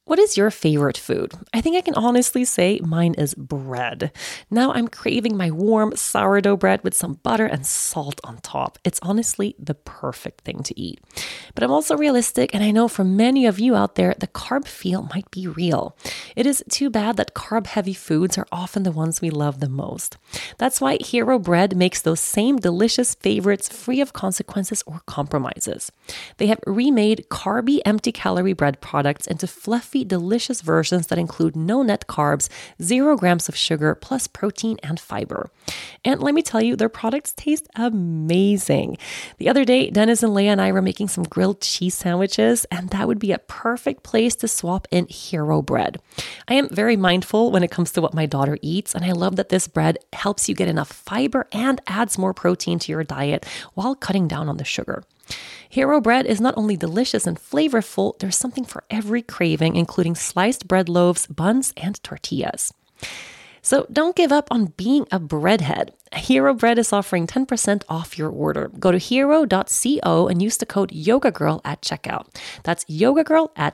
What is your favorite food? I think I can honestly say mine is bread. Now I'm craving my warm sourdough bread with some butter and salt on top. It's honestly the perfect thing to eat. But I'm also realistic, and I know for many of you out there, the carb feel might be real. It is too bad that carb-heavy foods are often the ones we love the most. That's why Hero Bread makes those same delicious favorites free of consequences or compromises. They have remade carby, empty-calorie bread products into fluffy, delicious versions that include no net carbs, 0 grams of sugar, plus protein and fiber. And let me tell you, their products taste amazing. The other day, Dennis and Leah and I were making some grilled cheese sandwiches, and that would be a perfect place to swap in Hero Bread. I am very mindful when it comes to what my daughter eats, and I love that this bread helps you get enough fiber and adds more protein to your diet while cutting down on the sugar. Hero Bread is not only delicious and flavorful, there's something for every craving, including sliced bread loaves, buns, and tortillas. So don't give up on being a breadhead. Hero Bread is offering 10% off your order. Go to hero.co and use the code YogaGirl at checkout. That's YogaGirl at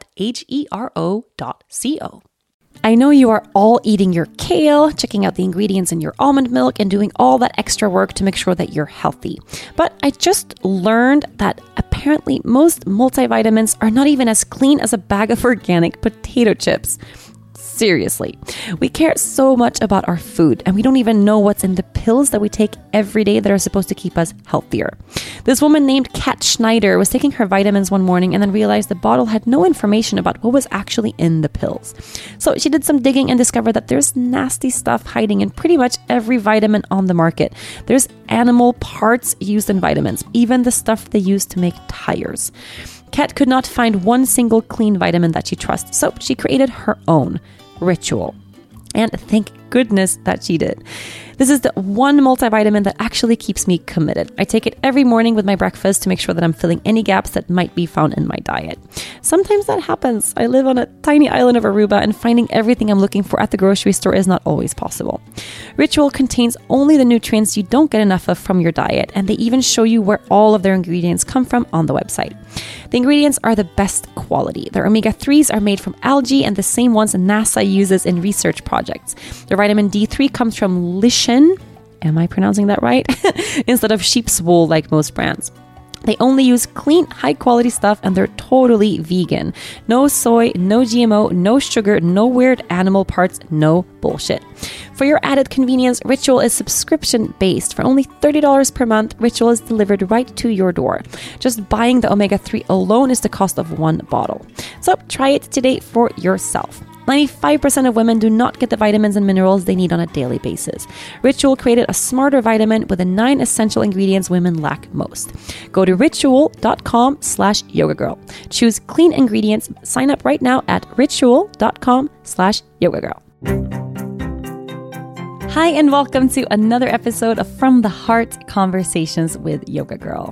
hero.co. I know you are all eating your kale, checking out the ingredients in your almond milk, and doing all that extra work to make sure that you're healthy. But I just learned that apparently most multivitamins are not even as clean as a bag of organic potato chips. Seriously, we care so much about our food, and we don't even know what's in the pills that we take every day that are supposed to keep us healthier. This woman named Kat Schneider was taking her vitamins one morning and then realized the bottle had no information about what was actually in the pills. So she did some digging and discovered that there's nasty stuff hiding in pretty much every vitamin on the market. There's animal parts used in vitamins, even the stuff they use to make tires. Kat could not find one single clean vitamin that she trusts, so she created her own Ritual. And thank goodness that she did. This is the one multivitamin that actually keeps me committed. I take it every morning with my breakfast to make sure that I'm filling any gaps that might be found in my diet. Sometimes that happens. I live on a tiny island of Aruba, and finding everything I'm looking for at the grocery store is not always possible. Ritual contains only the nutrients you don't get enough of from your diet, and they even show you where all of their ingredients come from on the website. The ingredients are the best quality. Their omega-3s are made from algae and the same ones NASA uses in research projects. Their vitamin D3 comes from lichen, am I pronouncing that right? Instead of sheep's wool like most brands. They only use clean, high-quality stuff, and they're totally vegan. No soy, no GMO, no sugar, no weird animal parts, no bullshit. For your added convenience, Ritual is subscription-based. For only $30 per month, Ritual is delivered right to your door. Just buying the omega-3 alone is the cost of one bottle. So try it today for yourself. 95% of women do not get the vitamins and minerals they need on a daily basis. Ritual created a smarter vitamin with the 9 essential ingredients women lack most. Go to ritual.com/yogagirl. Choose clean ingredients. Sign up right now at ritual.com/yogagirl. Hi, and welcome to another episode of From the Heart Conversations with Yoga Girl.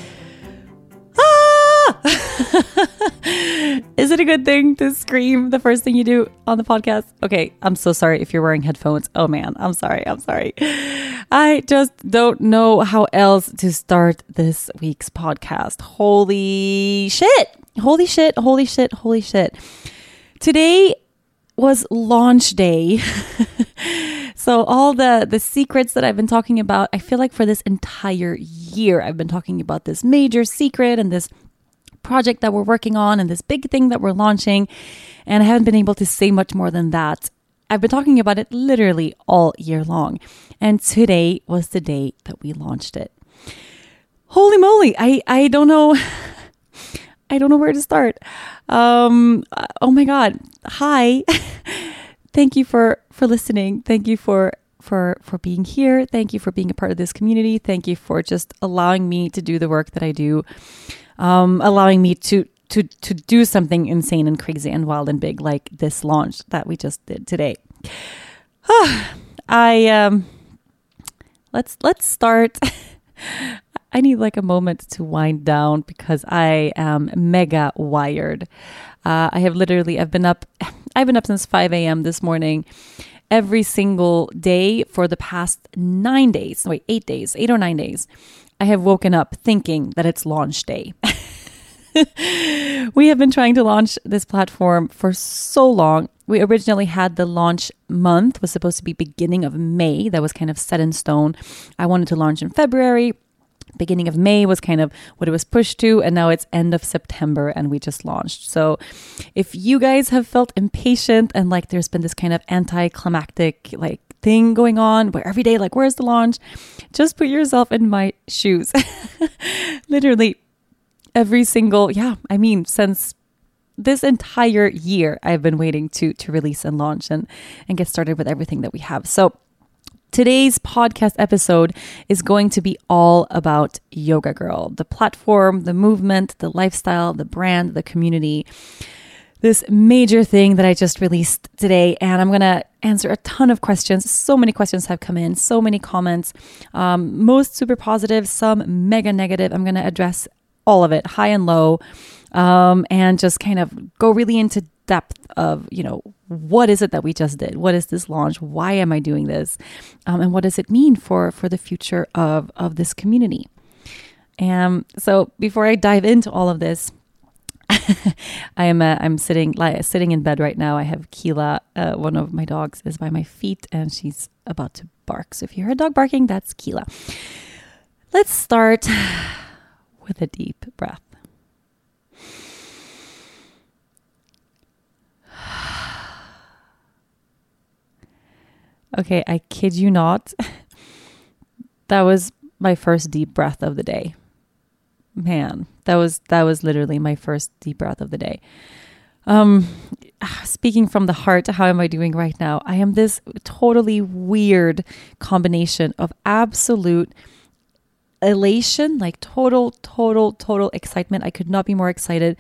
Is it a good thing to scream the first thing you do on the podcast? Okay, I'm so sorry if you're wearing headphones. Oh man, I'm sorry. I just don't know how else to start this week's podcast. Holy shit. Today was launch day. So all the secrets that I've been talking about, I feel like for this entire year, I've been talking about this major secret and this project that we're working on and this big thing that we're launching, and I haven't been able to say much more than that. I've been talking about it literally all year long, and today was the day that we launched it. Holy moly, I don't know where to start. Oh my god. Hi. Thank you for listening. Thank you for being here. Thank you for being a part of this community. Thank you for just allowing me to do the work that I do. Allowing me to do something insane and crazy and wild and big like this launch that we just did today. Let's start. I need like a moment to wind down because I am mega wired. I've been up since 5 a.m. this morning every single day for the past 8 or 9 days. I have woken up thinking that it's launch day. We have been trying to launch this platform for so long. We originally had the launch month was supposed to be beginning of May. That was kind of set in stone. I wanted to launch in February. Beginning of May was kind of what it was pushed to, and now it's end of September and we just launched. So if you guys have felt impatient and like there's been this kind of anticlimactic like thing going on where every day like where's the launch, just put yourself in my shoes. Literally every single since this entire year I've been waiting to release and launch and get started with everything that we have. So today's podcast episode is going to be all about Yoga Girl, the platform, the movement, the lifestyle, the brand, the community, this major thing that I just released today. And I'm going to answer a ton of questions. So many questions have come in, so many comments, most super positive, some mega negative. I'm going to address all of it, high and low, and just kind of go really into depth of, what is it that we just did? What is this launch? Why am I doing this? And what does it mean for the future of this community? So before I dive into all of this, I'm sitting in bed right now. I have Keela, one of my dogs, is by my feet and she's about to bark. So if you hear a dog barking, that's Keela. Let's start with a deep breath. Okay, I kid you not. That was my first deep breath of the day. Man, that was literally my first deep breath of the day. Speaking from the heart, how am I doing right now? I am this totally weird combination of absolute elation, like total excitement. I could not be more excited.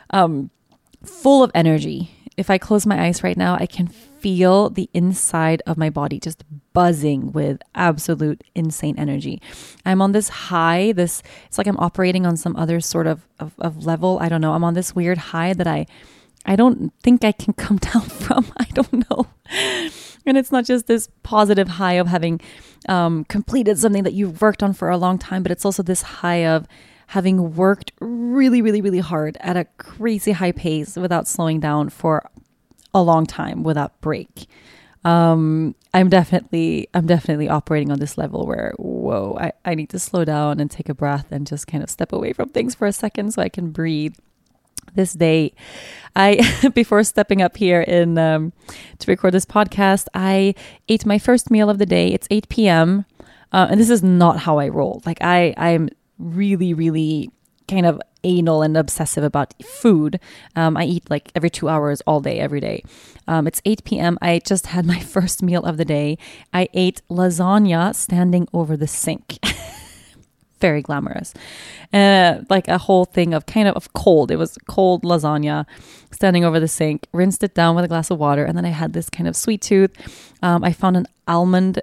Full of energy. If I close my eyes right now, I can feel the inside of my body just buzzing with absolute insane energy. I'm on this high, it's like I'm operating on some other sort of level. I don't know. I'm on this weird high that I don't think I can come down from. I don't know. And it's not just this positive high of having completed something that you've worked on for a long time, but it's also this high of having worked really, really, really hard at a crazy high pace without slowing down for a long time without break. I'm definitely operating on this level where, whoa, I need to slow down and take a breath and just kind of step away from things for a second so I can breathe. This day, before stepping up here to record this podcast, I ate my first meal of the day. It's 8 p.m. And this is not how I roll. Like I'm really, really kind of anal and obsessive about food. I eat like every 2 hours all day, every day. It's 8 p.m. I just had my first meal of the day. I ate lasagna standing over the sink. Very glamorous. Like a whole thing of kind of cold. It was cold lasagna standing over the sink, rinsed it down with a glass of water. And then I had this kind of sweet tooth. I found an almond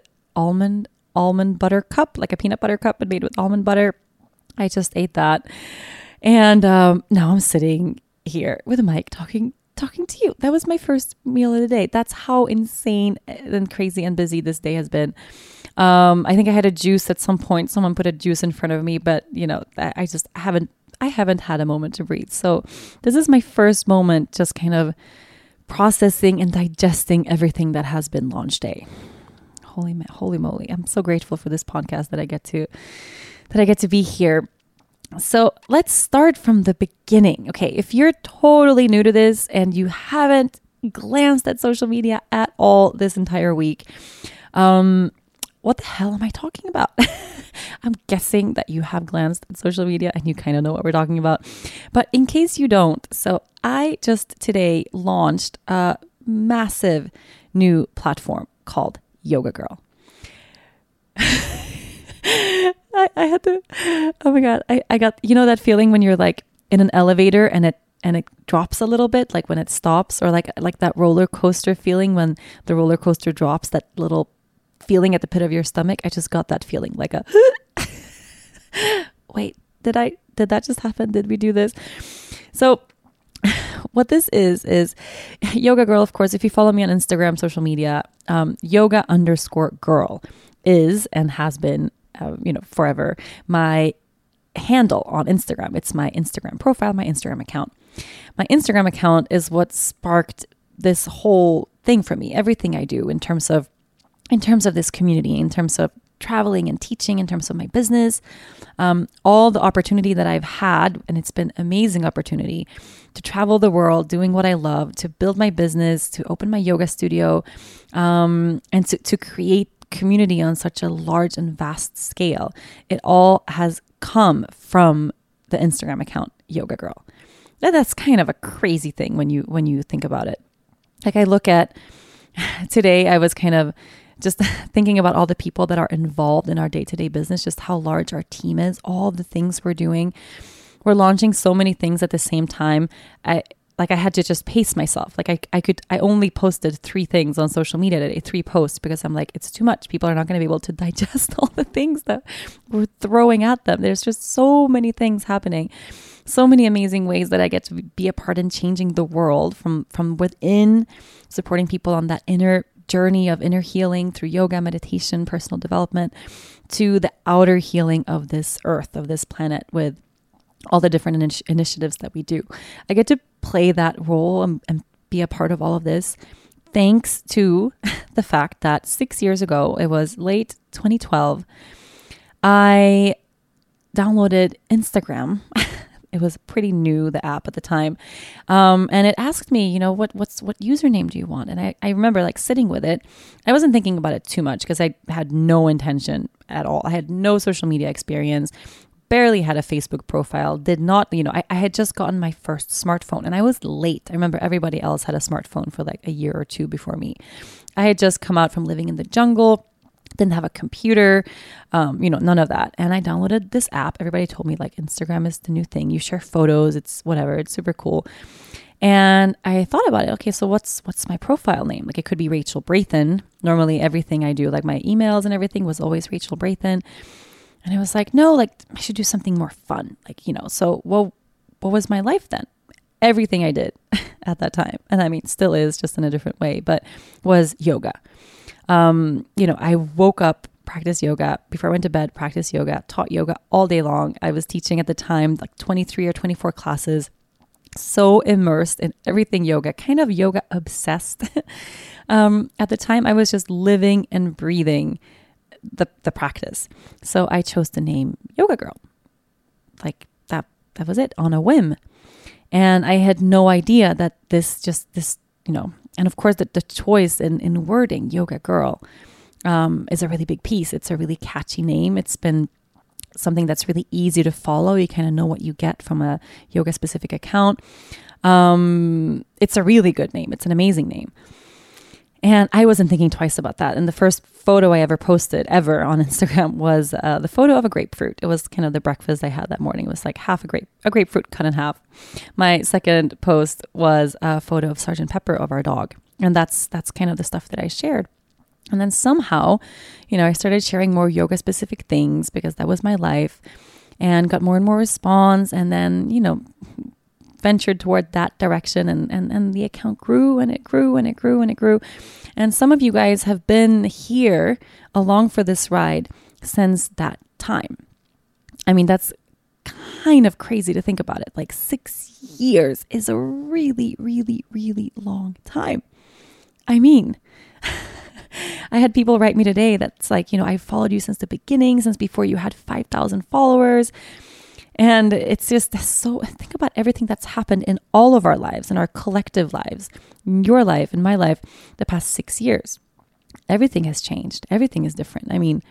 butter cup, like a peanut butter cup, but made with almond butter. I just ate that. And now I'm sitting here with a mic talking to you. That was my first meal of the day. That's how insane and crazy and busy this day has been. I think I had a juice at some point. Someone put a juice in front of me, but I just haven't had a moment to breathe. So this is my first moment just kind of processing and digesting everything that has been launch day. Holy moly. I'm so grateful for this podcast that I get to be here. So let's start from the beginning. Okay, if you're totally new to this and you haven't glanced at social media at all this entire week, what the hell am I talking about? I'm guessing that you have glanced at social media and you kind of know what we're talking about. But in case you don't, so I just today launched a massive new platform called Yoga Girl. I had to, oh my God, I got, that feeling when you're like in an elevator and it drops a little bit, like when it stops, or like that roller coaster feeling when the roller coaster drops, that little feeling at the pit of your stomach. I just got that feeling like a, wait, did that just happen? Did we do this? So what this is Yoga Girl, of course, if you follow me on Instagram, social media, yoga_girl is and has been, forever, my handle on Instagram. It's my Instagram profile, my Instagram account. My Instagram account is what sparked this whole thing for me. Everything I do in terms of this community, in terms of traveling and teaching, in terms of my business, all the opportunity that I've had, and it's been amazing opportunity to travel the world, doing what I love, to build my business, to open my yoga studio, and to create community on such a large and vast scale. It all has come from the Instagram account, Yoga Girl. That's kind of a crazy thing when you think about it. Like I look at today, I was kind of just thinking about all the people that are involved in our day-to-day business, just how large our team is, all the things we're doing. We're launching so many things at the same time. I had to just pace myself. Like I only posted 3 things on social media today, 3 posts, because I'm like, it's too much. People are not going to be able to digest all the things that we're throwing at them. There's just so many things happening, so many amazing ways that I get to be a part in changing the world from within, supporting people on that inner journey of inner healing through yoga, meditation, personal development, to the outer healing of this earth, of this planet, with all the different initiatives that we do. I get to play that role and be a part of all of this, thanks to the fact that 6 years ago, it was late 2012, I downloaded Instagram. It was pretty new, the app at the time. And it asked me, what username do you want? And I remember like sitting with it. I wasn't thinking about it too much because I had no intention at all. I had no social media experience, barely had a Facebook profile, did not, I had just gotten my first smartphone and I was late. I remember everybody else had a smartphone for like a year or 2 before me. I had just come out from living in the jungle, didn't have a computer, none of that. And I downloaded this app. Everybody told me like Instagram is the new thing. You share photos. It's whatever. It's super cool. And I thought about it. Okay, so what's my profile name? Like it could be Rachel Brathen. Normally everything I do, like my emails and everything was always Rachel Brathen. And I was like, no, like I should do something more fun. Like, so what was my life then? Everything I did at that time, and I mean, still is, just in a different way, but was yoga. I woke up, practiced yoga. Before I went to bed, practiced yoga, taught yoga all day long. I was teaching at the time, like 23 or 24 classes, so immersed in everything yoga, kind of yoga obsessed. At the time, I was just living and breathing the practice. So I chose the name Yoga Girl. Like that was it, on a whim. And I had no idea that this, and of course the choice in wording, Yoga Girl, is a really big piece. It's a really catchy name. It's been something that's really easy to follow. You kind of know what you get from a yoga specific account. It's a really good name. It's an amazing name. And I wasn't thinking twice about that. And the first photo I ever posted ever on Instagram was the photo of a grapefruit. It was kind of the breakfast I had that morning. It was like a grapefruit cut in half. My second post was a photo of Sergeant Pepper, of our dog. And that's kind of the stuff that I shared. And then somehow, I started sharing more yoga specific things because that was my life, and got more and more response. And then, ventured toward that direction, and the account grew and it grew and it grew and it grew. And some of you guys have been here along for this ride since that time. I mean, that's kind of crazy to think about it. Like 6 years is a really, really, really long time. I mean, I had people write me today that's like, I followed you since the beginning, since before you had 5,000 followers. And it's just so, think about everything that's happened in all of our lives, in our collective lives, in your life, in my life, the past 6 years. Everything has changed. Everything is different. I mean,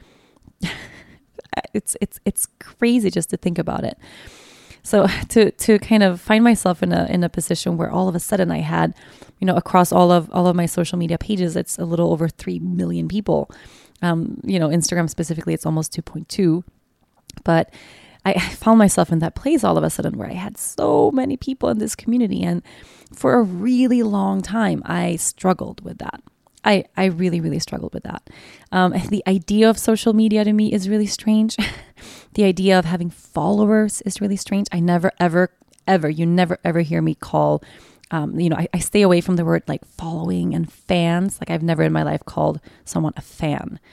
it's crazy just to think about it. So to kind of find myself in a position where all of a sudden I had, across all of my social media pages, it's a little over 3 million people. Instagram specifically, it's almost 2.2. But I found myself in that place all of a sudden where I had so many people in this community. And for a really long time, I struggled with that. I really, really struggled with that. The idea of social media to me is really strange. The idea of having followers is really strange. I never, ever, you never, ever hear me call, I stay away from the word like following and fans. Like I've never in my life called someone a fan.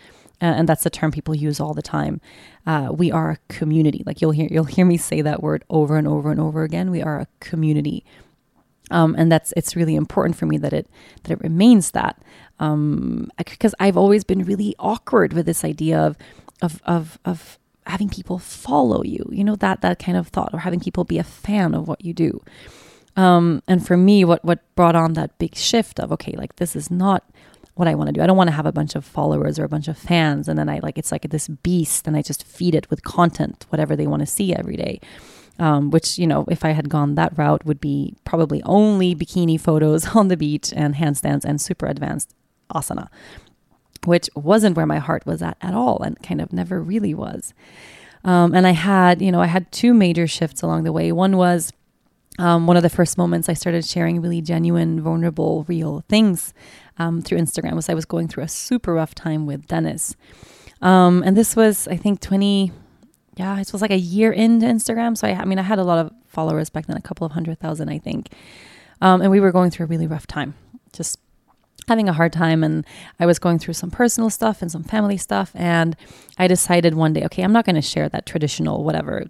and that's the term people use all the time. We are a community. Like you'll hear me say that word over and over and over again. We are a community. And it's really important for me that it remains that, because I've always been really awkward with this idea of having people follow you, that kind of thought, or having people be a fan of what you do. And for me, what brought on that big shift of, okay, like this is not what I want to do. I don't want to have a bunch of followers or a bunch of fans, and then it's like this beast, and I just feed it with content, whatever they want to see every day. Which, if I had gone that route, would be probably only bikini photos on the beach and handstands and super advanced asana, which wasn't where my heart was at all, and kind of never really was. And I had two major shifts along the way. One was one of the first moments I started sharing really genuine, vulnerable, real things through Instagram was I was going through a super rough time with Dennis. And this was, I think, it was like a year into Instagram. So I had a lot of followers back then, a couple of 100,000, I think. And we were going through a really rough time, just having a hard time. And I was going through some personal stuff and some family stuff. And I decided one day, okay, I'm not going to share that traditional, whatever,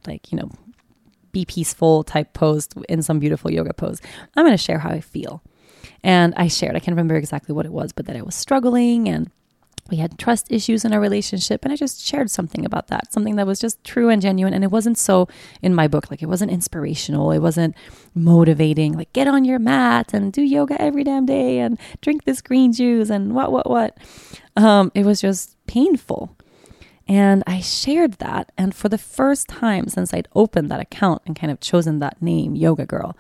be peaceful type post in some beautiful yoga pose. I'm going to share how I feel. And I shared, I can't remember exactly what it was, but that I was struggling and we had trust issues in our relationship. And I just shared something about that, something that was just true and genuine. And it wasn't so, in my book, it wasn't inspirational. It wasn't motivating, get on your mat and do yoga every damn day and drink this green juice and what. It was just painful. And I shared that. And for the first time since I'd opened that account and kind of chosen that name, Yoga Girl,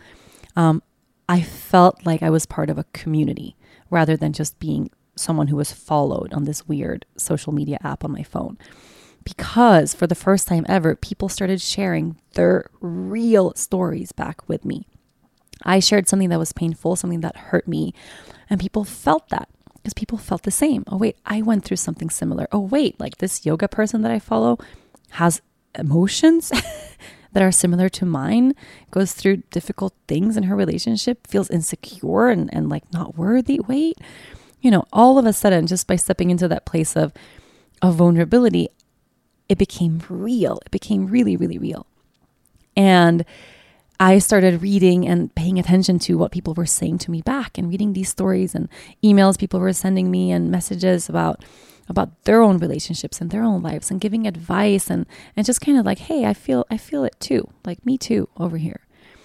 I felt like I was part of a community rather than just being someone who was followed on this weird social media app on my phone. Because for the first time ever, people started sharing their real stories back with me. I shared something that was painful, something that hurt me, and people felt that. Because people felt the same. Oh, wait, I went through something similar. Oh, wait, this yoga person that I follow has emotions that are similar to mine, goes through difficult things in her relationship, feels insecure and not worthy. Wait, all of a sudden, just by stepping into that place of vulnerability, it became real. It became really, really real. And I started reading and paying attention to what people were saying to me back, and reading these stories and emails people were sending me and messages about their own relationships and their own lives, and giving advice and just kind of hey, I feel it too. Me too over here.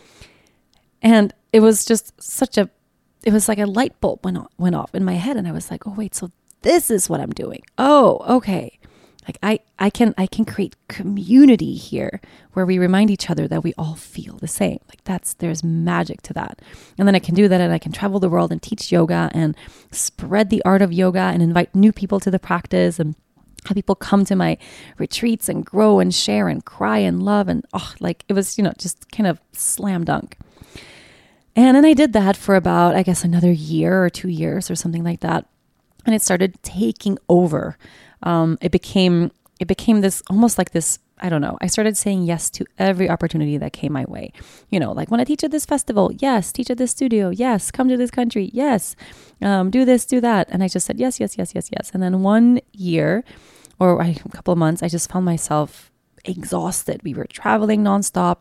And it was just it was like a light bulb went off in my head, and I was like, oh wait, so this is what I'm doing. Oh, okay. I can create community here where we remind each other that we all feel the same. There's magic to that. And then I can do that, and I can travel the world and teach yoga and spread the art of yoga and invite new people to the practice and have people come to my retreats and grow and share and cry and love. And it was, just kind of slam dunk. And then I did that for about, I guess, another year or 2 years or something like that. And it started taking over. It became this almost like this, I don't know. I started saying yes to every opportunity that came my way. Want to teach at this festival? Yes. Teach at this studio? Yes. Come to this country? Yes. Do this, do that. And I just said yes, yes, yes, yes, yes. And then 1 year or a couple of months, I just found myself exhausted. We were traveling nonstop.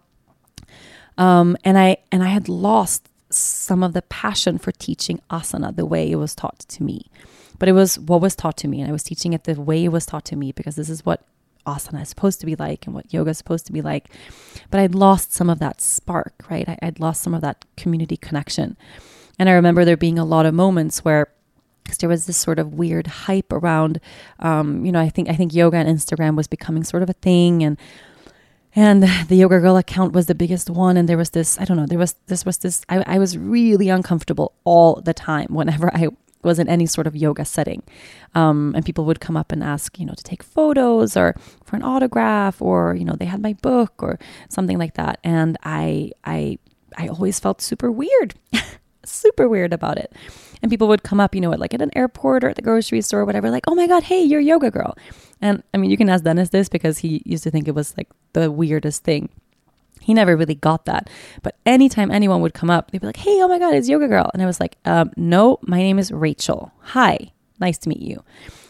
And I had lost some of the passion for teaching asana the way it was taught to me. But it was what was taught to me, and I was teaching it the way it was taught to me, because this is what asana is supposed to be like and what yoga is supposed to be like. But I'd lost some of that spark, right? I'd lost some of that community connection. And I remember there being a lot of moments where there was this sort of weird hype around, I think yoga and Instagram was becoming sort of a thing, and the Yoga Girl account was the biggest one. And there was this, I was really uncomfortable all the time whenever I was in any sort of yoga setting. And people would come up and ask, to take photos or for an autograph, or, they had my book or something like that. And I always felt super weird, super weird about it. And people would come up, at an airport or at the grocery store or whatever, oh my God, hey, you're Yoga Girl. And you can ask Dennis this, because he used to think it was the weirdest thing. He never really got that. But anytime anyone would come up, they'd be like, hey, oh my God, it's Yoga Girl. And I was like, no, my name is Rachel. Hi, nice to meet you.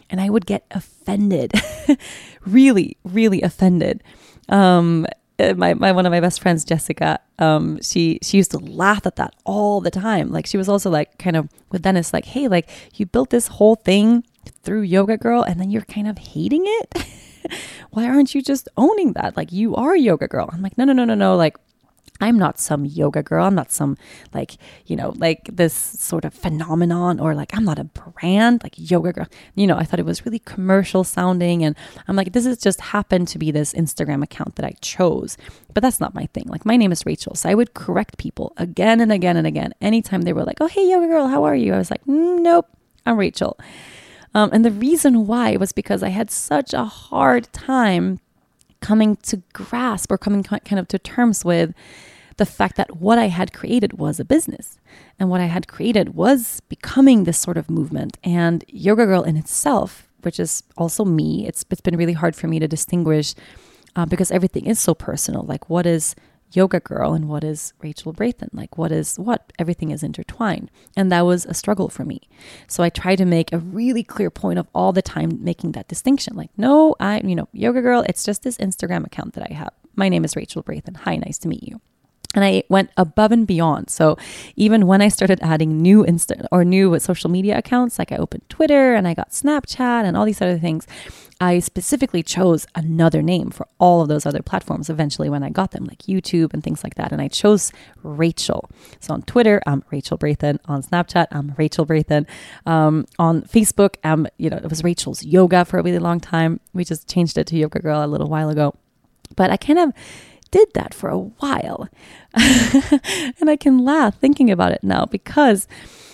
and I would get offended, really, really offended. One of my best friends, Jessica, she used to laugh at that all the time. Like she was also like kind of with Dennis, like, hey, like you built this whole thing through Yoga Girl and then you're kind of hating it. Why aren't you just owning that? Like you are Yoga Girl. I'm like, no. Like I'm not some yoga girl. I'm not some like, like this sort of phenomenon, or like I'm not a brand like Yoga Girl. I thought it was really commercial sounding, and I'm like, this has just happened to be this Instagram account that I chose, but that's not my thing. Like my name is Rachel. So I would correct people again and again and again. Anytime they were like, oh, hey, Yoga Girl, how are you? I was like, nope, I'm Rachel. And the reason why was because I had such a hard time coming to grasp or coming kind of to terms with the fact that what I had created was a business, and what I had created was becoming this sort of movement. And Yoga Girl in itself, which is also me, it's been really hard for me to distinguish because everything is so personal. Like what is Yoga Girl and what is Rachel Braithen? Like what is what? Everything is intertwined. And that was a struggle for me. So I try to make a really clear point of all the time making that distinction. Like, no, Yoga Girl, it's just this Instagram account that I have. My name is Rachel Braithen. Hi, nice to meet you. And I went above and beyond. So even when I started adding new social media accounts, like I opened Twitter and I got Snapchat and all these other things, I specifically chose another name for all of those other platforms eventually when I got them, like YouTube and things like that. And I chose Rachel. So on Twitter, I'm Rachel Braithen. On Snapchat, I'm Rachel Braithen. On Facebook, it was Rachel's Yoga for a really long time. We just changed it to Yoga Girl a little while ago. But I kind of did that for a while. And I can laugh thinking about it now because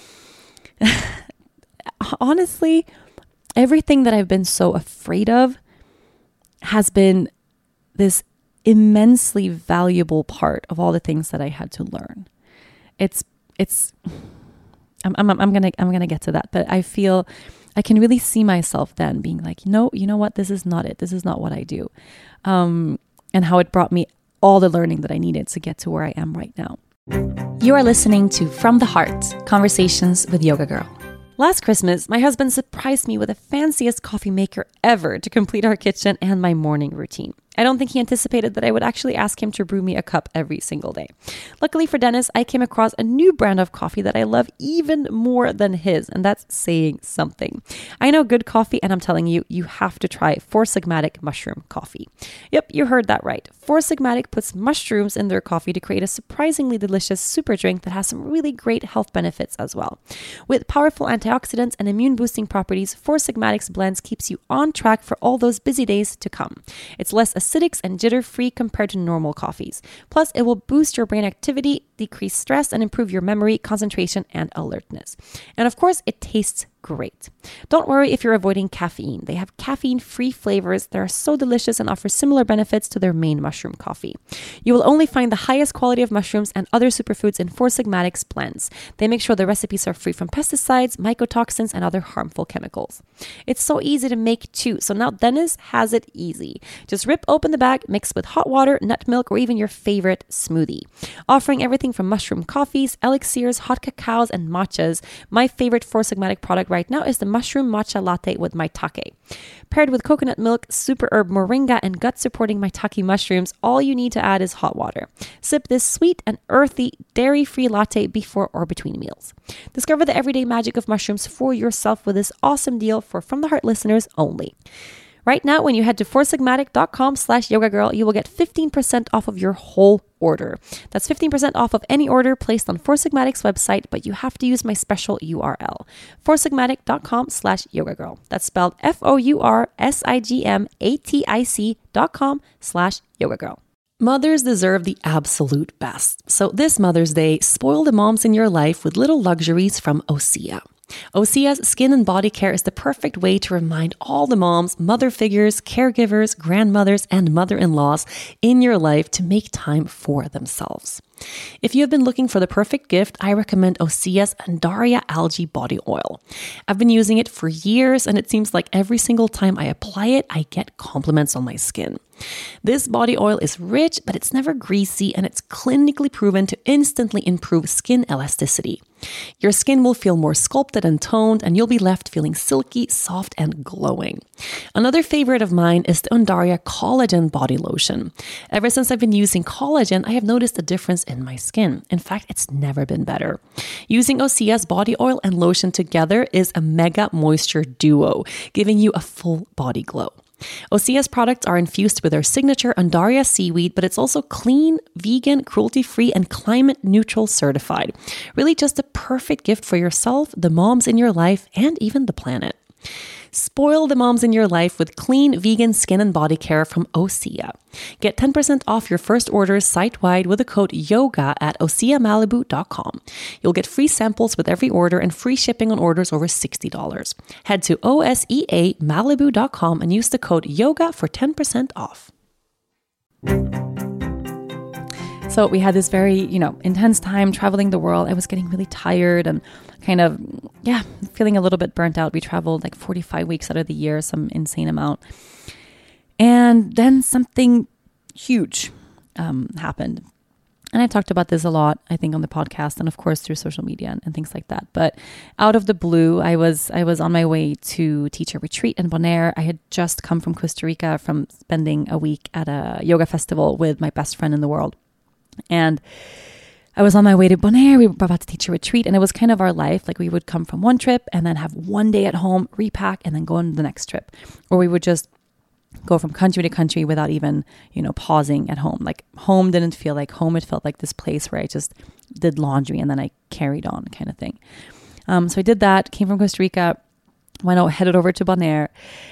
honestly, everything that I've been so afraid of has been this immensely valuable part of all the things that I had to learn. I'm gonna get to that, but I feel I can really see myself then being like, no, you know what? This is not it. This is not what I do. And how it brought me all the learning that I needed to get to where I am right now. You are listening to From the Heart, Conversations with Yoga Girl. Last Christmas, my husband surprised me with the fanciest coffee maker ever to complete our kitchen and my morning routine. I don't think he anticipated that I would actually ask him to brew me a cup every single day. Luckily for Dennis, I came across a new brand of coffee that I love even more than his, and that's saying something. I know good coffee, and I'm telling you, you have to try Four Sigmatic mushroom coffee. Yep, you heard that right. Four Sigmatic puts mushrooms in their coffee to create a surprisingly delicious super drink that has some really great health benefits as well. With powerful antioxidants and immune-boosting properties, Four Sigmatic's blends keeps you on track for all those busy days to come. It's less acidic and jitter-free compared to normal coffees. Plus, it will boost your brain activity, decrease stress, and improve your memory, concentration, and alertness. And of course, it tastes great. Don't worry if you're avoiding caffeine. They have caffeine-free flavors that are so delicious and offer similar benefits to their main mushroom coffee. You will only find the highest quality of mushrooms and other superfoods in Four Sigmatic's blends. They make sure the recipes are free from pesticides, mycotoxins, and other harmful chemicals. It's so easy to make too, so now Dennis has it easy. Just rip open the bag, mix with hot water, nut milk, or even your favorite smoothie. Offering everything from mushroom coffees, elixirs, hot cacaos, and matchas, my favorite Four Sigmatic product right now is the mushroom matcha latte with maitake. Paired with coconut milk, super herb moringa, and gut-supporting maitake mushrooms, all you need to add is hot water. Sip this sweet and earthy, dairy-free latte before or between meals. Discover the everyday magic of mushrooms for yourself with this awesome deal for From the Heart listeners only. Right now, when you head to foursigmatic.com/yogagirl, you will get 15% off of your whole order. That's 15% off of any order placed on Four Sigmatic's website, but you have to use my special URL, foursigmatic.com/yogagirl. That's spelled FOURSIGMATIC.com/yogagirl. Mothers deserve the absolute best. So this Mother's Day, spoil the moms in your life with little luxuries from Osea. Osea's skin and body care is the perfect way to remind all the moms, mother figures, caregivers, grandmothers, and mother-in-laws in your life to make time for themselves. If you have been looking for the perfect gift, I recommend Osea's Andaria Algae Body Oil. I've been using it for years, and it seems like every single time I apply it, I get compliments on my skin. This body oil is rich, but it's never greasy, and it's clinically proven to instantly improve skin elasticity. Your skin will feel more sculpted and toned, and you'll be left feeling silky, soft, and glowing. Another favorite of mine is the Undaria Collagen Body Lotion. Ever since I've been using collagen, I have noticed a difference in my skin. In fact, it's never been better. Using Osea's body oil and lotion together is a mega moisture duo, giving you a full body glow. Osea's products are infused with their signature Undaria seaweed, but it's also clean, vegan, cruelty-free, and climate-neutral certified. Really just a perfect gift for yourself, the moms in your life, and even the planet. Spoil the moms in your life with clean, vegan skin and body care from Osea. Get 10% off your first orders site-wide with the code YOGA at OseaMalibu.com. You'll get free samples with every order and free shipping on orders over $60. Head to OSEAMalibu.com and use the code YOGA for 10% off. So we had this very, intense time traveling the world. I was getting really tired and kind of, feeling a little bit burnt out. We traveled like 45 weeks out of the year, some insane amount. And then something huge happened. And I talked about this a lot, I think, on the podcast and of course through social media and things like that. But out of the blue, I was on my way to teach a retreat in Bonaire. I had just come from Costa Rica from spending a week at a yoga festival with my best friend in the world. And I was on my way to Bonaire. We were about to teach a retreat, and it was kind of our life. Like we would come from one trip and then have one day at home, repack, and then go on the next trip. Or we would just go from country to country without even, pausing at home. Like home didn't feel like home. It felt like this place where I just did laundry and then I carried on kind of thing. So I did that, came from Costa Rica, headed over to Bonaire.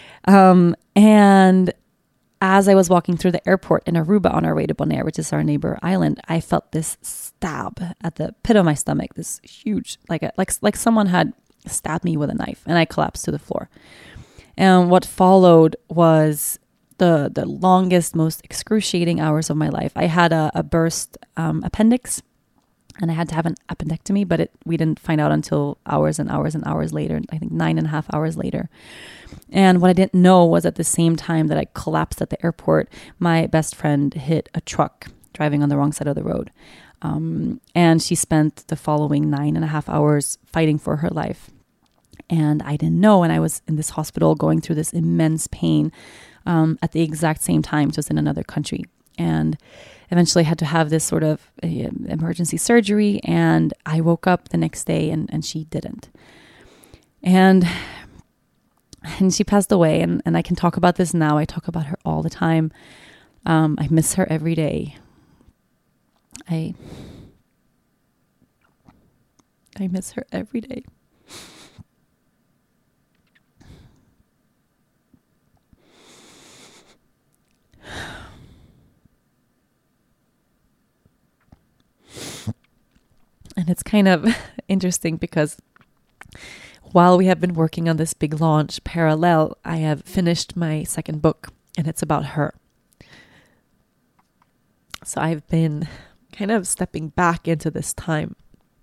And as I was walking through the airport in Aruba on our way to Bonaire, which is our neighbor island, I felt this stab at the pit of my stomach, this huge, like someone had stabbed me with a knife, and I collapsed to the floor. And what followed was the longest, most excruciating hours of my life. I had a burst appendix, and I had to have an appendectomy, but we didn't find out until hours and hours and hours later, I think 9.5 hours later. And what I didn't know was at the same time that I collapsed at the airport, my best friend hit a truck driving on the wrong side of the road. And she spent the following 9.5 hours fighting for her life. And I didn't know. And I was in this hospital going through this immense pain at the exact same time, just in another country. And eventually had to have this sort of emergency surgery. And I woke up the next day and she didn't. And she passed away, and I can talk about this now. I talk about her all the time. I miss her every day. I miss her every day. And it's kind of interesting because while we have been working on this big launch parallel, I have finished my second book, and it's about her. So I've been kind of stepping back into this time.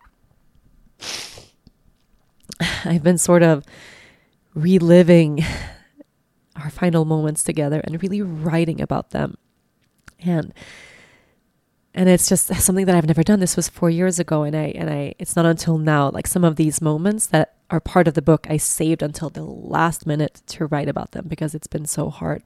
I've been sort of reliving our final moments together and really writing about them. And it's just something that I've never done. This was 4 years ago, and I it's not until now, like some of these moments that are part of the book, I saved until the last minute to write about them because it's been so hard.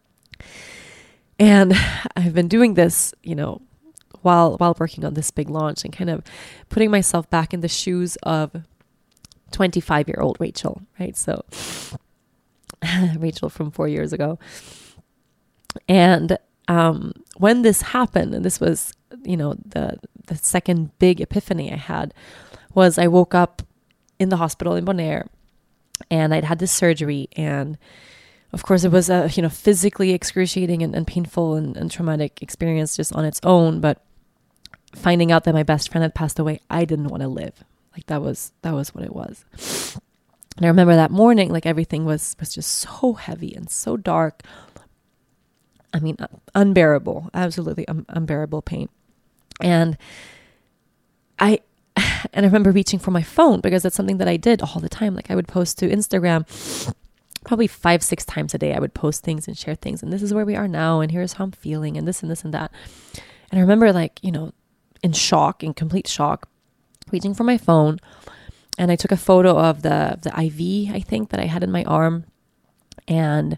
And I've been doing this, while working on this big launch and kind of putting myself back in the shoes of 25-year-old Rachel, right? So Rachel from 4 years ago. And when this happened, and this was, the second big epiphany I had, was I woke up in the hospital in Bonaire, and I'd had this surgery, and of course it was a physically excruciating and painful and traumatic experience just on its own. But finding out that my best friend had passed away, I didn't want to live. Like that was what it was. And I remember that morning, like everything was just so heavy and so dark. I mean, unbearable, absolutely unbearable pain. And I remember reaching for my phone because that's something that I did all the time. Like I would post to Instagram probably 5-6 times a day, I would post things and share things. And this is where we are now. And here's how I'm feeling and this and this and that. And I remember like, in shock, in complete shock, reaching for my phone. And I took a photo of the IV, I think, that I had in my arm. And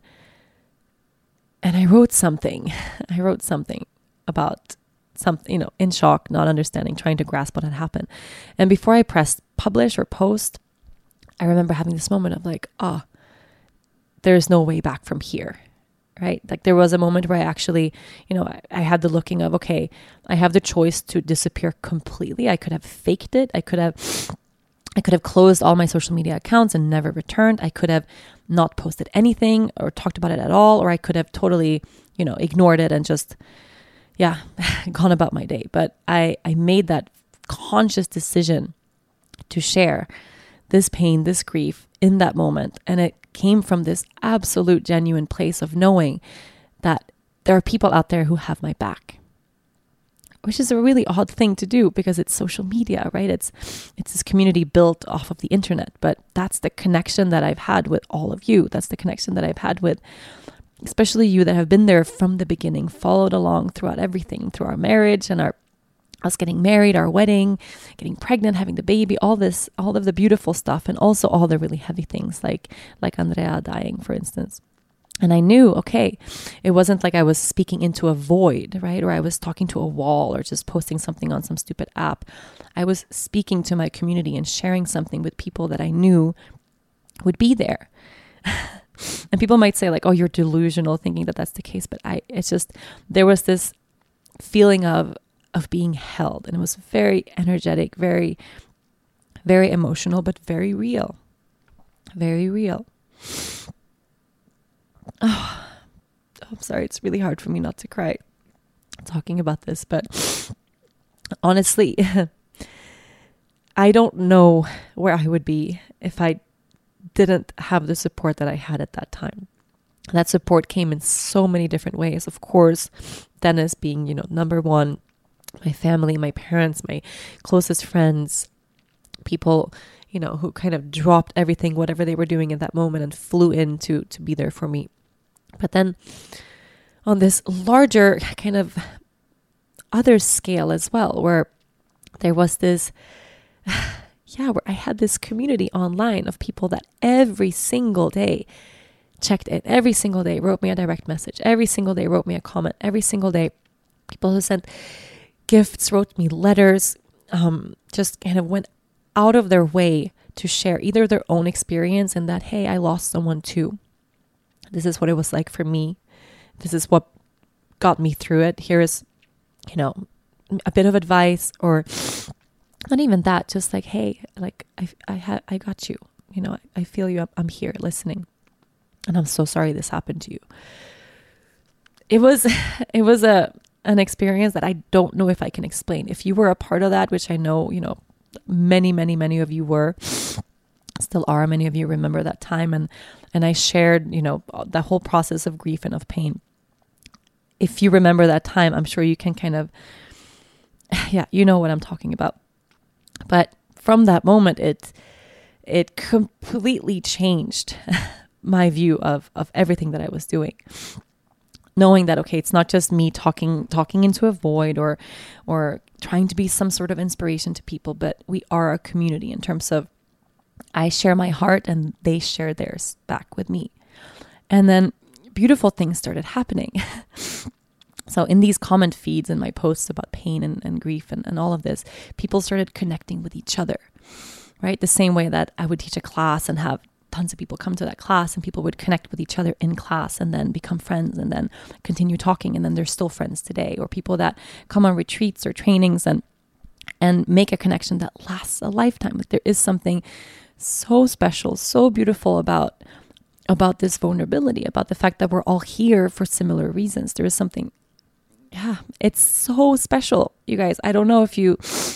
I wrote something. I wrote something about something, in shock, not understanding, trying to grasp what had happened. And before I pressed publish or post, I remember having this moment of like, there's no way back from here, right? Like there was a moment where I actually, I had the looking of, okay, I have the choice to disappear completely. I could have faked it. I could have closed all my social media accounts and never returned. I could have not posted anything or talked about it at all, or I could have totally, ignored it and just, gone about my day. But I made that conscious decision to share this pain, this grief in that moment. And it came from this absolute genuine place of knowing that there are people out there who have my back, which is a really odd thing to do because it's social media, right? It's this community built off of the internet, but that's the connection that I've had with all of you. That's the connection that I've had with especially you that have been there from the beginning, followed along throughout everything, through our marriage and us getting married, our wedding, getting pregnant, having the baby, all of the beautiful stuff, and also all the really heavy things like Andrea dying, for instance. And I knew, okay, it wasn't like I was speaking into a void, right? Or I was talking to a wall or just posting something on some stupid app. I was speaking to my community and sharing something with people that I knew would be there. And people might say like, oh, you're delusional thinking that that's the case. But it's just, there was this feeling of being held. And it was very energetic, very, very emotional, but very real. Very real. Oh, I'm sorry. It's really hard for me not to cry talking about this, but honestly, I don't know where I would be if I didn't have the support that I had at that time. That support came in so many different ways. Of course, Dennis being, number one, my family, my parents, my closest friends, people, who kind of dropped everything, whatever they were doing at that moment and flew in to be there for me. But then on this larger kind of other scale as well, where there was this, where I had this community online of people that every single day checked in, every single day wrote me a direct message, every single day wrote me a comment, every single day people who sent gifts, wrote me letters, just kind of went out of their way to share either their own experience and that, hey, I lost someone too. This is what it was like for me. This is what got me through it. Here is, a bit of advice, or not even that, just like, hey, like I got you. I feel you. I'm here listening. And I'm so sorry this happened to you. It was an experience that I don't know if I can explain. If you were a part of that, which I know, many, many, many of you were, still are. Many of you remember that time. And I shared, the whole process of grief and of pain. If you remember that time, I'm sure you can kind of, you know what I'm talking about. But from that moment, it completely changed my view of everything that I was doing. Knowing that, okay, it's not just me talking into a void or trying to be some sort of inspiration to people, but we are a community in terms of I share my heart and they share theirs back with me. And then beautiful things started happening. So in these comment feeds and my posts about pain and grief and all of this, people started connecting with each other, right? The same way that I would teach a class and have tons of people come to that class and people would connect with each other in class and then become friends and then continue talking. And then they're still friends today, or people that come on retreats or trainings and make a connection that lasts a lifetime. Like there is something so special, so beautiful about this vulnerability, about the fact that we're all here for similar reasons. There is something, it's so special, you guys. I don't know if you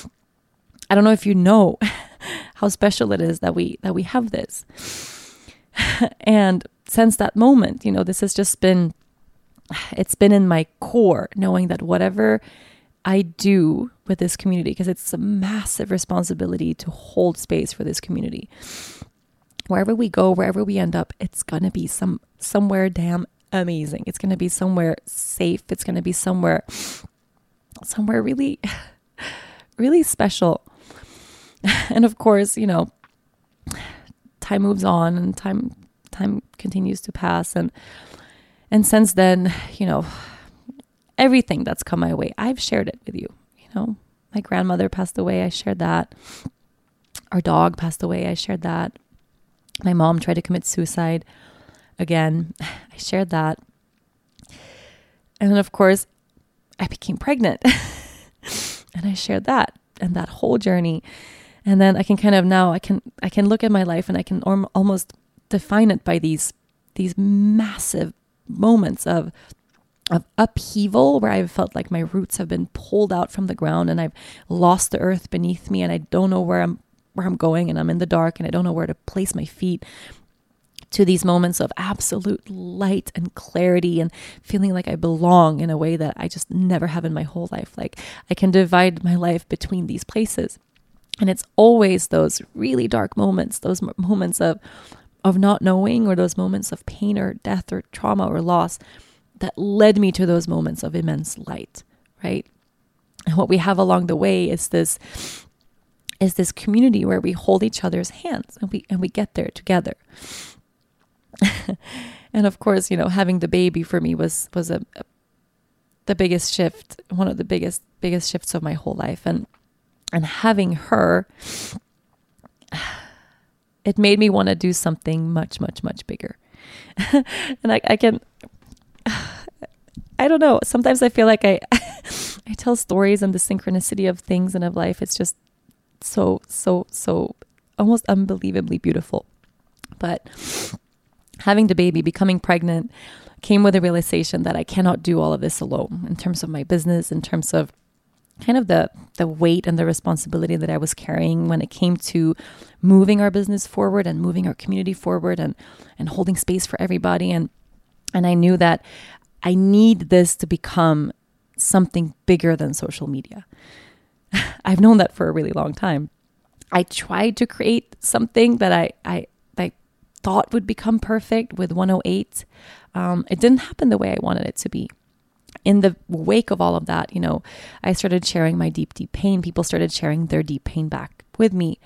know how special it is that we have this. And since that moment, this has just been, it's been in my core, knowing that whatever I do with this community, because it's a massive responsibility to hold space for this community. wherever we go, wherever we end up, it's going to be somewhere damn amazing. It's going to be somewhere safe. It's going to be somewhere really, really special. And of course, time moves on and time continues to pass. And since then, everything that's come my way, I've shared it with you. My grandmother passed away. I shared that. Our dog passed away. I shared that. My mom tried to commit suicide again. I shared that. And then, of course, I became pregnant. And I shared that and that whole journey. And then I can kind of now, I can look at my life and I can almost define it by these massive moments of upheaval where I've felt like my roots have been pulled out from the ground and I've lost the earth beneath me and I don't know where I'm going and I'm in the dark and I don't know where to place my feet, to these moments of absolute light and clarity and feeling like I belong in a way that I just never have in my whole life. Like I can divide my life between these places. And it's always those really dark moments, those moments of not knowing, or those moments of pain or death or trauma or loss that led me to those moments of immense light, right? And what we have along the way is this community where we hold each other's hands and we get there together. And of course, having the baby for me was the biggest shift, one of the biggest shifts of my whole life. And having her, it made me want to do something much, much, much bigger. And I don't know. Sometimes I feel like I tell stories and the synchronicity of things and of life. It's just so almost unbelievably beautiful. But having the baby, becoming pregnant, came with a realization that I cannot do all of this alone in terms of my business, in terms of kind of the weight and the responsibility that I was carrying when it came to moving our business forward and moving our community forward and holding space for everybody. And I knew that I need this to become something bigger than social media. I've known that for a really long time. I tried to create something that I thought would become perfect with 108. It didn't happen the way I wanted it to be. In the wake of all of that, I started sharing my deep, deep pain. People started sharing their deep pain back with me.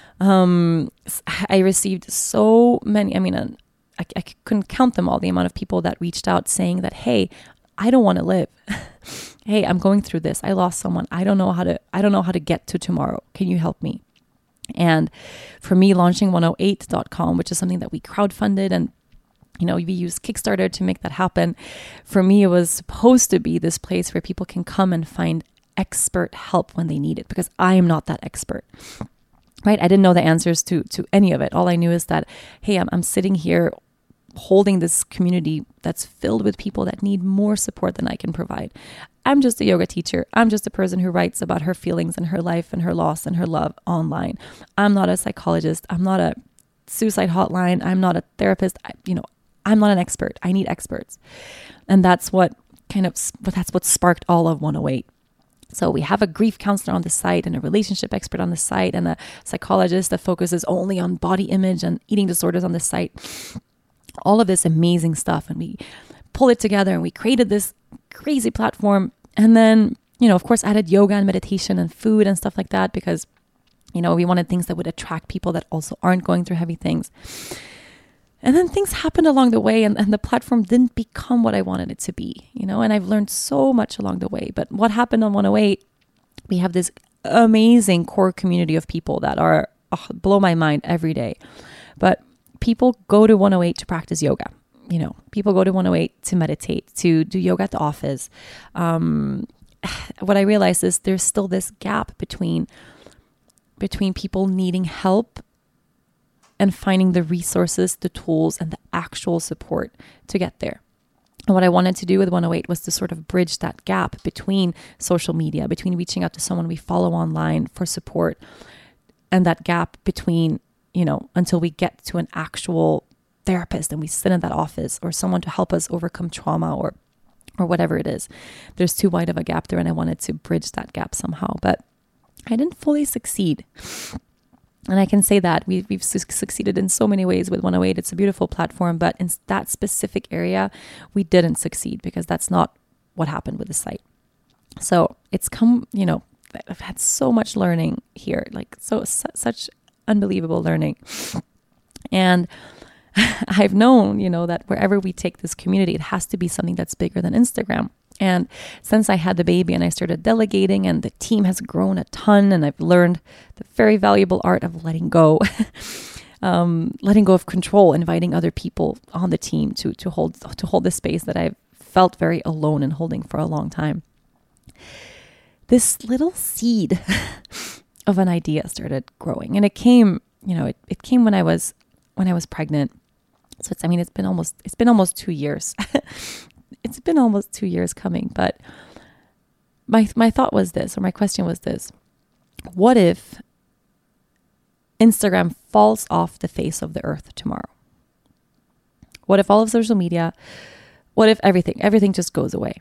I received so many, I couldn't count them all, the amount of people that reached out saying that, hey, I don't want to live. Hey, I'm going through this. I lost someone. I don't know how to get to tomorrow. Can you help me? And for me, launching 108.com, which is something that we crowdfunded and we used Kickstarter to make that happen. For me, it was supposed to be this place where people can come and find expert help when they need it, because I am not that expert, right? I didn't know the answers to any of it. All I knew is that, hey, I'm sitting here holding this community that's filled with people that need more support than I can provide. I'm just a yoga teacher. I'm just a person who writes about her feelings and her life and her loss and her love online. I'm not a psychologist. I'm not a suicide hotline. I'm not a therapist. I'm not an expert. I need experts. And that's what sparked all of 108. So we have a grief counselor on the site and a relationship expert on the site and a psychologist that focuses only on body image and eating disorders on the site. All of this amazing stuff. And we pull it together and we created this crazy platform. And then, of course, added yoga and meditation and food and stuff like that because, we wanted things that would attract people that also aren't going through heavy things. And then things happened along the way and the platform didn't become what I wanted it to be, and I've learned so much along the way. But what happened on 108, we have this amazing core community of people that are blow my mind every day. But people go to 108 to practice yoga. People go to 108 to meditate, to do yoga at the office. What I realized is there's still this gap between people needing help and finding the resources, the tools, and the actual support to get there. And what I wanted to do with 108 was to sort of bridge that gap between social media, between reaching out to someone we follow online for support, and that gap between, until we get to an actual therapist and we sit in that office, or someone to help us overcome trauma or whatever it is. There's too wide of a gap there, and I wanted to bridge that gap somehow, but I didn't fully succeed. And I can say that we've succeeded in so many ways with 108. It's a beautiful platform, but in that specific area, we didn't succeed because that's not what happened with the site. So it's come, I've had so much learning here, like such unbelievable learning. And I've known, that wherever we take this community, it has to be something that's bigger than Instagram. And since I had the baby and I started delegating, and the team has grown a ton, and I've learned the very valuable art of letting go, letting go of control, inviting other people on the team to hold the space that I've felt very alone in holding for a long time. This little seed of an idea started growing, and it came, it came when I was pregnant. So it's been almost 2 years. It's been almost 2 years coming, but my thought was this, or my question was this: what if Instagram falls off the face of the earth tomorrow? What if all of social media, what if everything just goes away?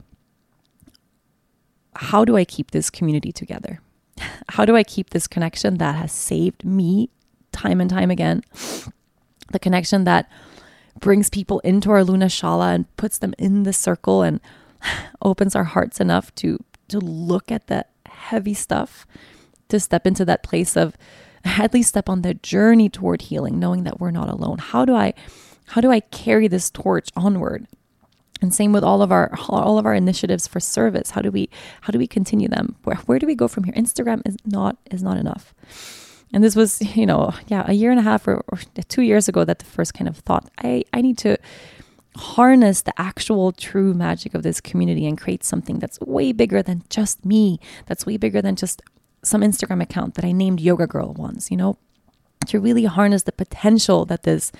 How do I keep this community together? How do I keep this connection that has saved me time and time again? The connection that brings people into our Luna Shala and puts them in the circle and opens our hearts enough to look at the heavy stuff, to step into that place of, at least step on the journey toward healing, knowing that we're not alone. How do I carry this torch onward? And same with all of our initiatives for service. How do we continue them? Where do we go from here? Instagram is not enough. And this was, a year and a half or 2 years ago that the first kind of thought, I need to harness the actual true magic of this community and create something that's way bigger than just me, that's way bigger than just some Instagram account that I named Yoga Girl once, to really harness the potential that this,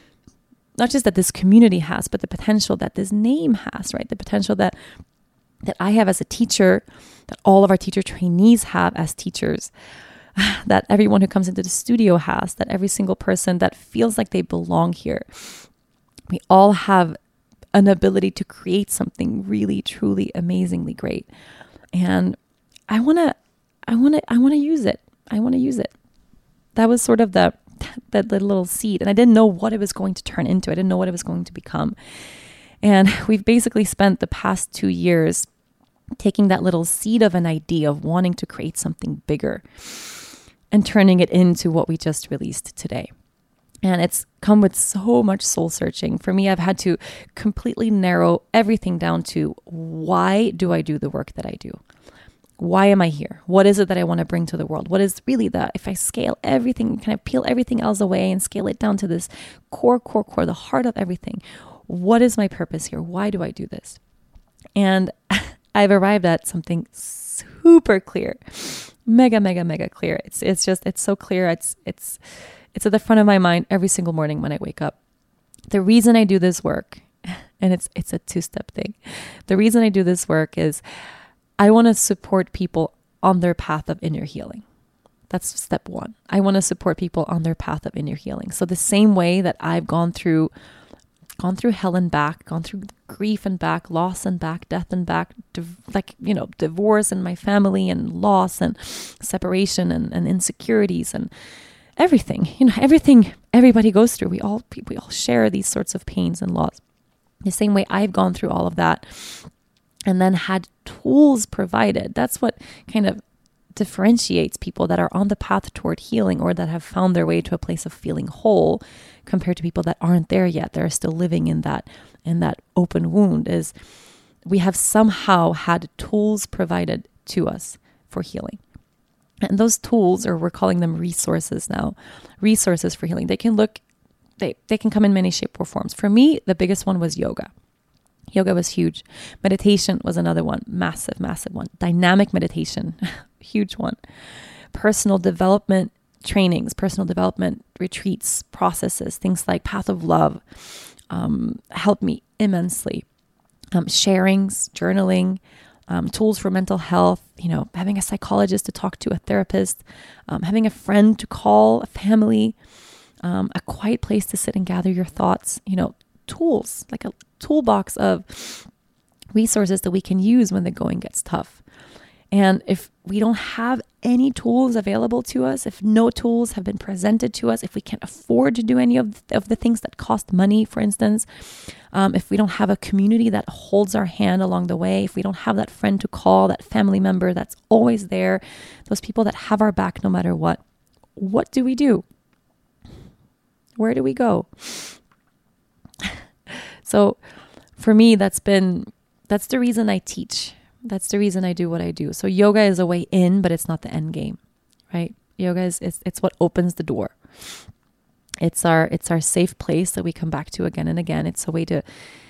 not just that this community has, but the potential that this name has, right? The potential that I have as a teacher, that all of our teacher trainees have as teachers, that everyone who comes into the studio has, that every single person that feels like they belong here. We all have an ability to create something really, truly, amazingly great. And I want to use it. I want to use it. That was sort of that little seed. And I didn't know what it was going to turn into. I didn't know what it was going to become. And we've basically spent the past 2 years taking that little seed of an idea of wanting to create something bigger and turning it into what we just released today. And it's come with so much soul searching. For me, I've had to completely narrow everything down to, why do I do the work that I do? Why am I here? What is it that I want to bring to the world? What is really if I scale everything, kind of peel everything else away and scale it down to this core, the heart of everything. What is my purpose here? Why do I do this? And I've arrived at something super clear, mega clear. It's so clear. It's at the front of my mind every single morning when I wake up. The reason I do this work, and it's a 2-step thing. The reason I do this work is I want to support people on their path of inner healing. That's step 1. I want to support people on their path of inner healing. So the same way that I've gone through hell and back, gone through grief and back, loss and back, death and back, divorce and my family and loss and separation and insecurities and everything, everything everybody goes through. We all share these sorts of pains and loss. The same way I've gone through all of that and then had tools provided. That's what kind of differentiates people that are on the path toward healing or that have found their way to a place of feeling whole compared to people that aren't there yet. They're still living in that open wound. Is we have somehow had tools provided to us for healing. And those tools, or we're calling them resources now, resources for healing. They can come in many shapes or forms. For me, the biggest one was yoga. Yoga was huge. Meditation was another one, massive one. Dynamic meditation, huge one. Personal development trainings, personal development retreats, processes, things like Path of Love helped me immensely. Sharings, journaling, tools for mental health, having a psychologist to talk to, a therapist, having a friend to call, a family, a quiet place to sit and gather your thoughts, tools, like a toolbox of resources that we can use when the going gets tough. And if we don't have any tools available to us, if no tools have been presented to us, if we can't afford to do any of the things that cost money, for instance, if we don't have a community that holds our hand along the way, if we don't have that friend to call, that family member that's always there, those people that have our back no matter what do we do? Where do we go? So for me, that's the reason I teach. That's the reason I do what I do. So yoga is a way in, but it's not the end game, right? Yoga it's what opens the door. It's our safe place that we come back to again and again. It's a way to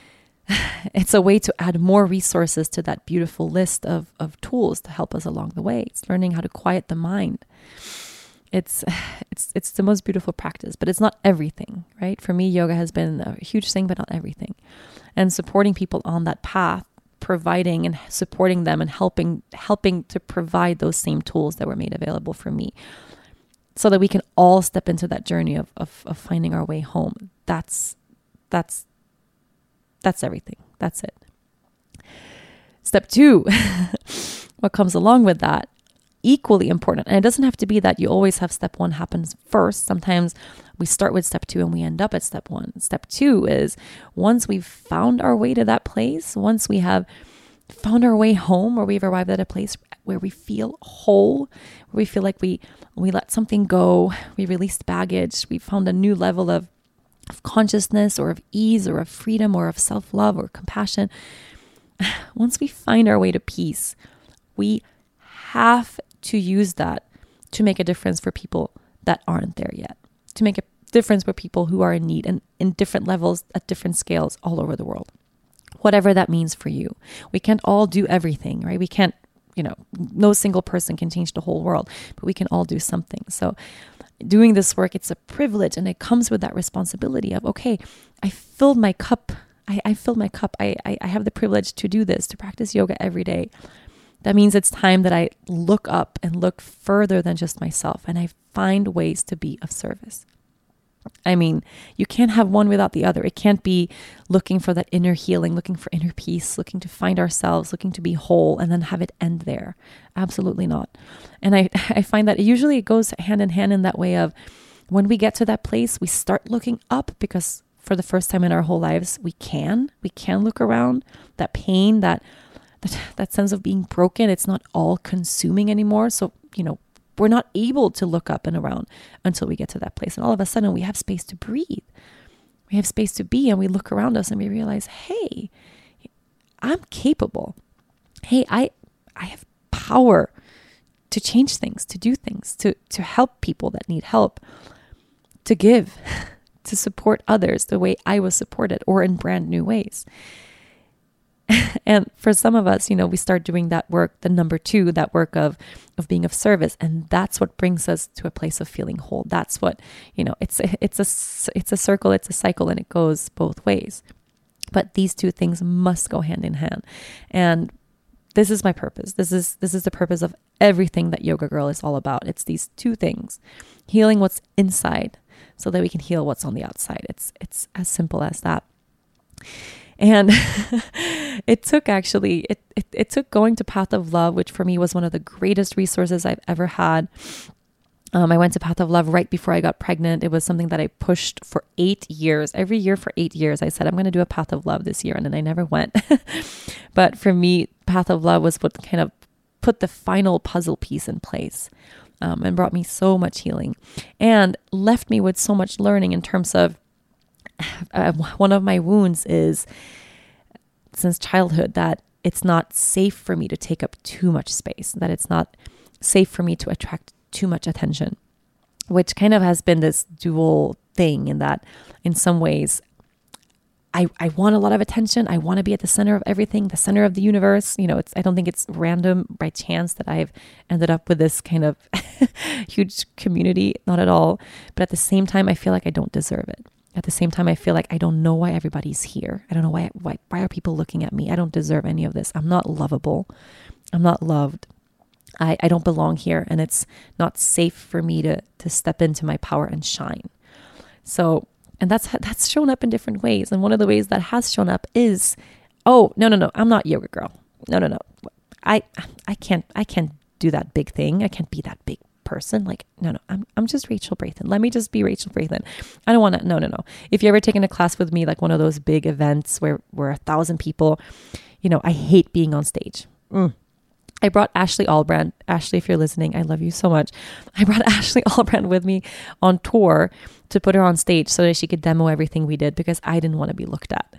add more resources to that beautiful list of tools to help us along the way. It's learning how to quiet the mind. It's the most beautiful practice, but it's not everything, right? For me, yoga has been a huge thing, but not everything. And supporting people on that path, providing and supporting them and helping to provide those same tools that were made available for me so that we can all step into that journey of finding our way home. That's everything. That's it. Step 2, what comes along with that, equally important. And it doesn't have to be that you always have step 1 happens first. Sometimes we start with step 2 and we end up at step 1. Step 2 is once we've found our way to that place, once we have found our way home, or we've arrived at a place where we feel whole, where we feel like we let something go, we released baggage, we found a new level of consciousness or of ease or of freedom or of self-love or compassion. Once we find our way to peace, we have to use that to make a difference for people that aren't there yet, to make a difference for people who are in need and in different levels at different scales all over the world, whatever that means for you. We can't all do everything, right? We can't, no single person can change the whole world, but we can all do something. So doing this work, it's a privilege, and it comes with that responsibility of, okay, I filled my cup. I filled my cup. I have the privilege to do this, to practice yoga every day. That means it's time that I look up and look further than just myself, and I find ways to be of service. I mean, you can't have one without the other. It can't be looking for that inner healing, looking for inner peace, looking to find ourselves, looking to be whole, and then have it end there. Absolutely not. And I find that usually it goes hand in hand in that way of when we get to that place, we start looking up because for the first time in our whole lives, we can look around. That pain, that sense of being broken, it's not all consuming anymore. So, we're not able to look up and around until we get to that place. And all of a sudden we have space to breathe. We have space to be, and we look around us and we realize, hey, I'm capable. Hey, I have power to change things, to do things, to help people that need help, to give, to support others the way I was supported or in brand new ways. And for some of us, we start doing that work, the number 2, that work of being of service. And that's what brings us to a place of feeling whole. That's what, it's a circle, it's a cycle, and it goes both ways. But these 2 things must go hand in hand. And this is my purpose. This is the purpose of everything that Yoga Girl is all about. It's these 2 things, healing what's inside so that we can heal what's on the outside. It's as simple as that. And it took going to Path of Love, which for me was one of the greatest resources I've ever had. I went to Path of Love right before I got pregnant. It was something that I pushed for 8 years. Every year for 8 years, I said, I'm going to do a Path of Love this year. And then I never went. But for me, Path of Love was what kind of put the final puzzle piece in place, and brought me so much healing and left me with so much learning in terms of one of my wounds is since childhood that it's not safe for me to take up too much space, that it's not safe for me to attract too much attention, which kind of has been this dual thing in that in some ways I want a lot of attention. I want to be at the center of everything, the center of the universe. I don't think it's random by chance that I've ended up with this kind of huge community, not at all. But at the same time, I feel like I don't deserve it. At the same time, I feel like I don't know why everybody's here. I don't know why are people looking at me? I don't deserve any of this. I'm not lovable. I'm not loved. I don't belong here, and it's not safe for me to step into my power and shine. So, and that's shown up in different ways. And one of the ways that has shown up is, oh, no, I'm not Yoga Girl. No. I can't do that big thing. I can't be that big person. Like, no, I'm just Rachel Braithen. Let me just be Rachel Braithen. I don't want to, no. If you ever taken a class with me, like one of those big events where we're 1,000 people, I hate being on stage. I brought Ashley Albrand. Ashley, if you're listening, I love you so much. I brought Ashley Albrand with me on tour to put her on stage so that she could demo everything we did because I didn't want to be looked at.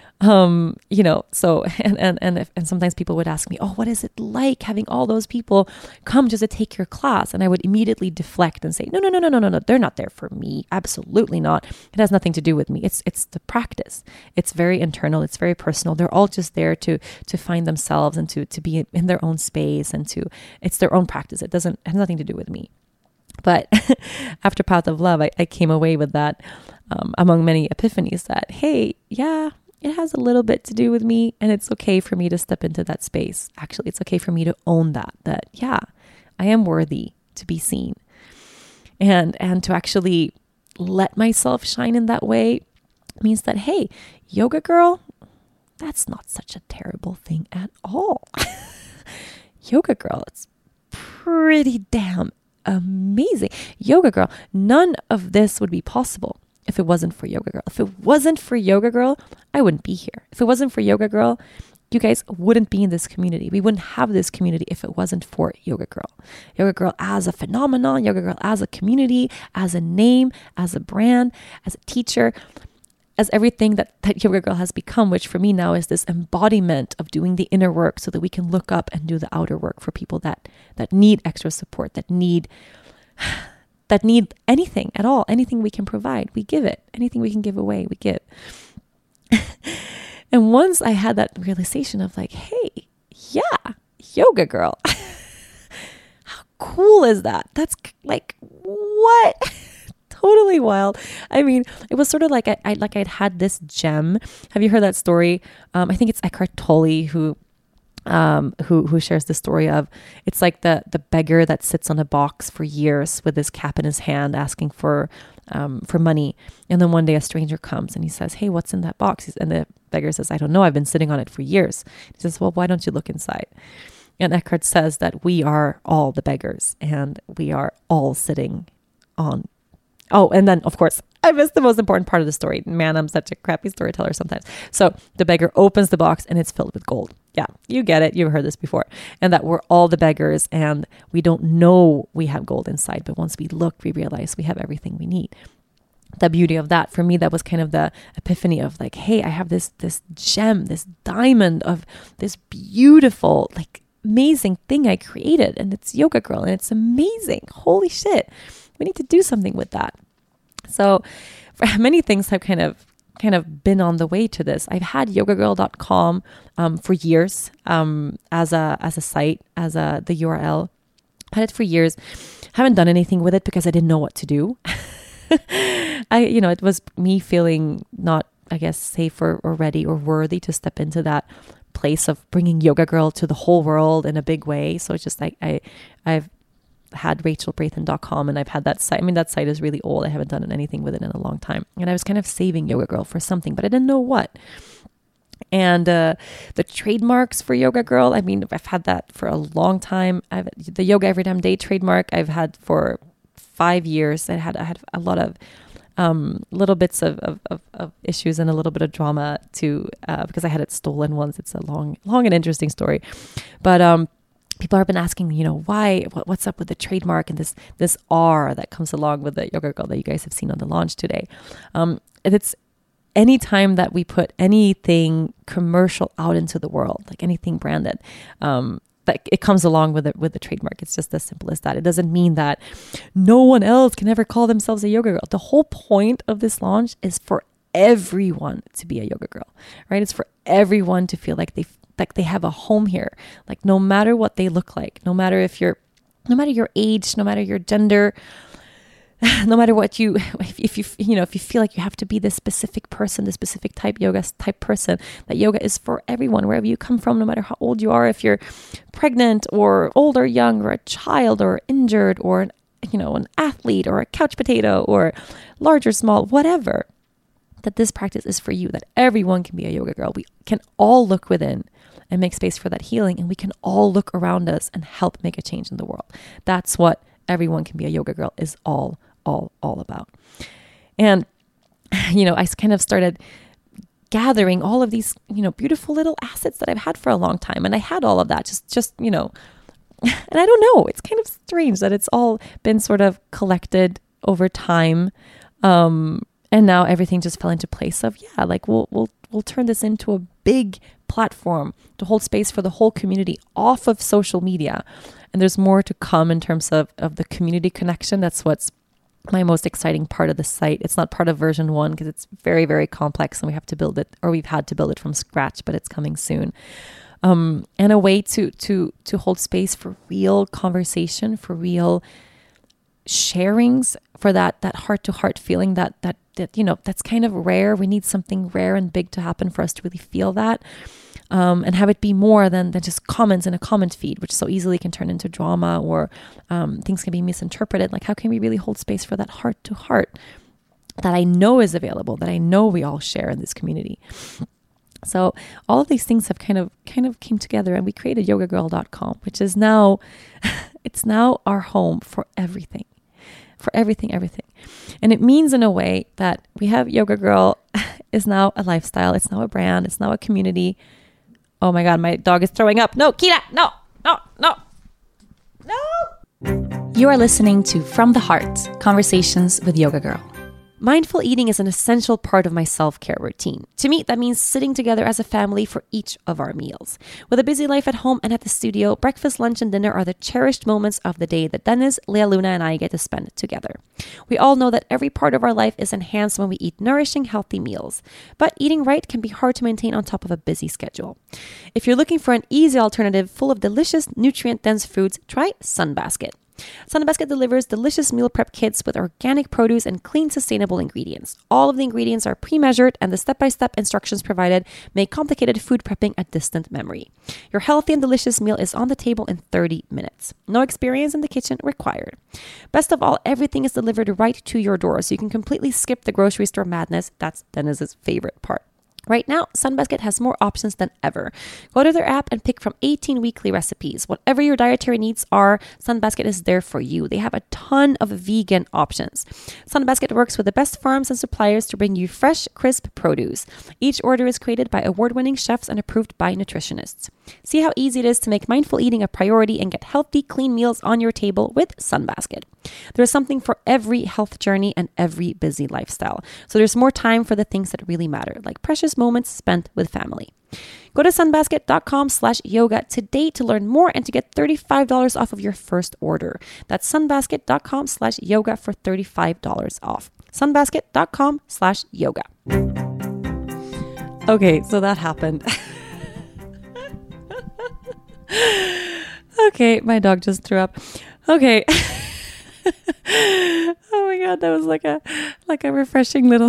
So, and sometimes people would ask me, oh, what is it like having all those people come just to take your class? And I would immediately deflect and say, no, they're not there for me. Absolutely not. It has nothing to do with me. It's the practice. It's very internal. It's very personal. They're all just there to find themselves and to be in their own space it's their own practice. It has nothing to do with me. But after Path of Love, I came away with that, among many epiphanies that, hey, yeah, it has a little bit to do with me, and it's okay for me to step into that space. Actually, it's okay for me to own that yeah, I am worthy to be seen. And to actually let myself shine in that way means that, hey, yoga girl, that's not such a terrible thing at all. Yoga girl, it's pretty damn amazing. Yoga girl, none of this would be possible if it wasn't for Yoga Girl. If it wasn't for Yoga Girl, I wouldn't be here. If it wasn't for Yoga Girl, you guys wouldn't be in this community. We wouldn't have this community if it wasn't for Yoga Girl. Yoga Girl as a phenomenon, Yoga Girl as a community, as a name, as a brand, as a teacher, as everything that Yoga Girl has become, which for me now is this embodiment of doing the inner work so that we can look up and do the outer work for people that need extra support, that need anything at all, anything we can provide, we give it. Anything we can give away, we give. And once I had that realization of like, hey, yeah, Yoga Girl. How cool is that? That's like, what? Totally wild. I mean, it was sort of like I'd had this gem. Have you heard that story? I think it's Eckhart Tolle who shares the story of, it's like the beggar that sits on a box for years with his cap in his hand asking for money. And then one day a stranger comes and he says, hey, what's in that box? And the beggar says, I don't know. I've been sitting on it for years. He says, well, why don't you look inside? And Eckhart says that we are all the beggars and we are all sitting on. Oh, and then of course, I missed the most important part of the story. Man, I'm such a crappy storyteller sometimes. So the beggar opens the box and it's filled with gold. Yeah, you get it. You've heard this before. And that we're all the beggars and we don't know we have gold inside. But once we look, we realize we have everything we need. The beauty of that, for me, that was kind of the epiphany of like, hey, I have this gem, this diamond of this beautiful, like amazing thing I created. And it's Yoga Girl and it's amazing. Holy shit. We need to do something with that. So many things have kind of been on the way to this. I've had yogagirl.com for years as a site, as the URL. I've had it for years. Haven't done anything with it because I didn't know what to do. It was me feeling not, I guess, safe or ready or worthy to step into that place of bringing Yoga Girl to the whole world in a big way. So it's just like I've had rachelbraithen.com and I've had that site. I mean, that site is really old. I haven't done anything with it in a long time. And I was kind of saving Yoga Girl for something, but I didn't know what. And the trademarks for Yoga Girl, I mean, I've had that for a long time. The Yoga Every Damn Day trademark I've had for 5 years. I had a lot of little bits of issues and a little bit of drama too, because I had it stolen once. It's a long and interesting story. But people have been asking me, what's up with the trademark and this R that comes along with the Yoga Girl that you guys have seen on the launch today. It's any time that we put anything commercial out into the world, like anything branded, that it comes along with the trademark. It's just as simple as that. It doesn't mean that no one else can ever call themselves a Yoga Girl. The whole point of this launch is for everyone to be a Yoga Girl, right? It's for everyone to feel like they have a home here. Like no matter what they look like, no matter your age, no matter your gender, no matter what if you feel like you have to be this specific person, this specific type person, that yoga is for everyone, wherever you come from, no matter how old you are, if you're pregnant or old or young or a child or injured or an athlete or a couch potato or large or small, whatever. that this practice is for you, that everyone can be a yoga girl. We can all look within and make space for that healing, and we can all look around us and help make a change in the world. That's what everyone can be a yoga girl is all about. And, I kind of started gathering all of these, beautiful little assets that I've had for a long time. And I had all of that just, and I don't know, it's kind of strange that it's all been sort of collected over time. And now everything just fell into place of, we'll turn this into a big platform to hold space for the whole community off of social media. And there's more to come in terms of the community connection. That's what's my most exciting part of the site. It's not part of version 1 because it's very, very complex and we have to build it, or we've had to build it from scratch, but it's coming soon. And a way to hold space for real conversation, for real sharings, for that heart-to-heart feeling that that's kind of rare. We need something rare and big to happen for us to really feel that, and have it be more than just comments in a comment feed, which so easily can turn into drama, or things can be misinterpreted. Like, how can we really hold space for that heart-to-heart that I know is available, that I know we all share in this community? So all of these things have kind of came together, and we created yogagirl.com, which is now, it's now our home for everything. And it means in a way that we have Yoga Girl is now a lifestyle. It's now a brand. It's now a community. Oh my God, my dog is throwing up. No, Kira, no. You are listening to From the Heart, Conversations with Yoga Girl. Mindful eating is an essential part of my self-care routine. To me, that means sitting together as a family for each of our meals. With a busy life at home and at the studio, breakfast, lunch, and dinner are the cherished moments of the day that Dennis, Lea Luna, and I get to spend together. We all know that every part of our life is enhanced when we eat nourishing, healthy meals. But eating right can be hard to maintain on top of a busy schedule. If you're looking for an easy alternative full of delicious, nutrient-dense foods, try Sunbasket. Sunbasket delivers delicious meal prep kits with organic produce and clean, sustainable ingredients. All of the ingredients are pre-measured, and the step-by-step instructions provided make complicated food prepping a distant memory. Your healthy and delicious meal is on the table in 30 minutes. No experience in the kitchen required. Best of all, everything is delivered right to your door, so you can completely skip the grocery store madness. That's Dennis's favorite part. Right now, Sunbasket has more options than ever. Go to their app and pick from 18 weekly recipes. Whatever your dietary needs are, Sunbasket is there for you. They have a ton of vegan options. Sunbasket works with the best farms and suppliers to bring you fresh, crisp produce. Each order is created by award-winning chefs and approved by nutritionists. See how easy it is to make mindful eating a priority and get healthy, clean meals on your table with Sunbasket. There is something for every health journey and every busy lifestyle. So there's more time for the things that really matter, like precious moments spent with family. Go to sunbasket.com/yoga today to learn more and to get $35 off of your first order. That's sunbasket.com/yoga for $35 off. Sunbasket.com/yoga. Okay, so that happened. Okay, my dog just threw up. Okay. Oh my God, that was like a refreshing little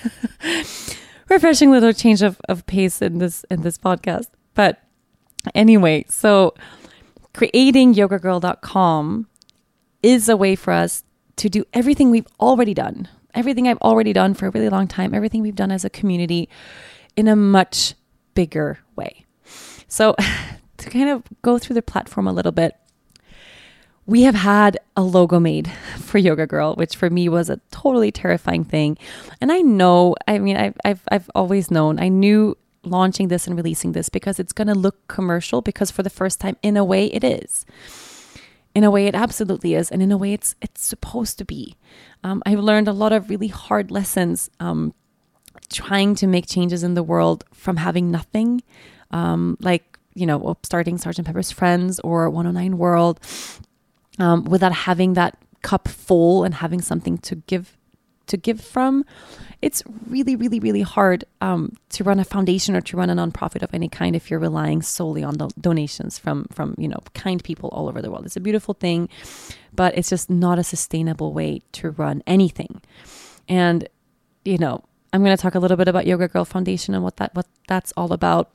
change of pace in this podcast. But anyway, so creating yogagirl.com is a way for us to do everything we've already done, everything I've already done for a really long time, everything we've done as a community in a much bigger way. So to kind of go through the platform a little bit, we have had a logo made for Yoga Girl, which for me was a totally terrifying thing. And I've always known, I knew launching this and releasing this because it's going to look commercial, because for the first time, in a way it is. In a way it absolutely is. And in a way it's supposed to be. I've learned a lot of really hard lessons trying to make changes in the world from having nothing, starting Sgt. Pepper's Friends or 109 World, without having that cup full and having something to give from. It's really, really, really hard to run a foundation or to run a nonprofit of any kind if you're relying solely on the donations from kind people all over the world. It's a beautiful thing, but it's just not a sustainable way to run anything. And I'm going to talk a little bit about Yoga Girl Foundation and what that's all about.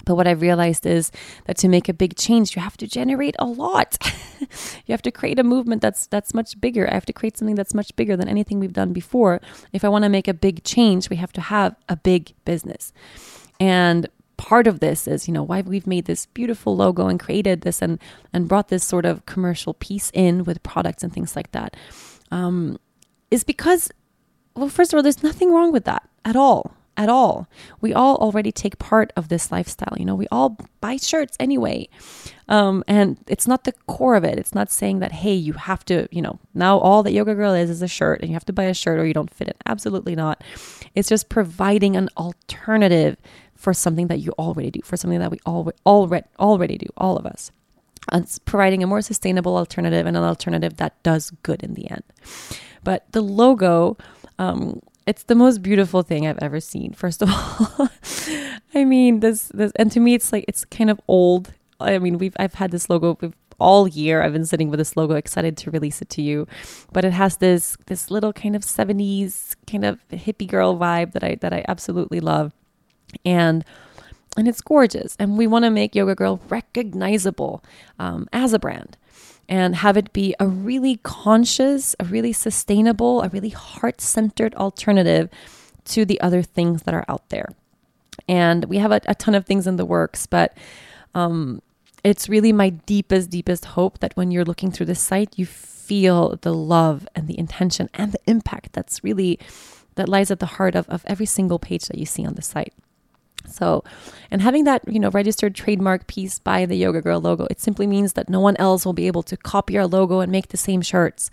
But what I've realized is that to make a big change, you have to generate a lot. You have to create a movement that's much bigger. I have to create something that's much bigger than anything we've done before. If I want to make a big change, we have to have a big business. And part of this is, why we've made this beautiful logo and created this and brought this sort of commercial piece in with products and things like that, is because, well, first of all, there's nothing wrong with that at all. At all. We all already take part of this lifestyle. We all buy shirts anyway. And it's not the core of it. It's not saying that, hey, you have to, now all that Yoga Girl is a shirt and you have to buy a shirt or you don't fit it. Absolutely not. It's just providing an alternative for something that you already do, for something that we already do, all of us. And it's providing a more sustainable alternative and an alternative that does good in the end. But the logo, it's the most beautiful thing I've ever seen, first of all. I mean, this, and to me, it's kind of old. I mean, I've had this logo all year. I've been sitting with this logo, excited to release it to you. But it has this little kind of 70s kind of hippie girl vibe that I absolutely love. And it's gorgeous. And we want to make Yoga Girl recognizable as a brand. And have it be a really conscious, a really sustainable, a really heart-centered alternative to the other things that are out there. And we have a ton of things in the works, but it's really my deepest hope that when you're looking through this site, you feel the love and the intention and the impact that lies at the heart of every single page that you see on the site. So, and having that, registered trademark piece by the Yoga Girl logo, it simply means that no one else will be able to copy our logo and make the same shirts.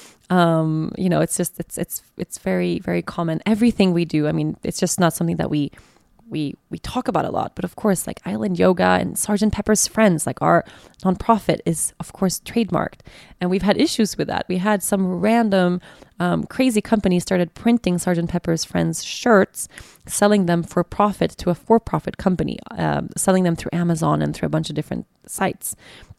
It's very, very common. Everything we do, I mean, it's just not something that we talk about a lot, but of course, like Island Yoga and Sgt. Pepper's Friends, like our nonprofit, is of course trademarked, and we've had issues with that. We had some random crazy company started printing Sgt. Pepper's Friends shirts, selling them for profit to a for-profit company, selling them through Amazon and through a bunch of different sites.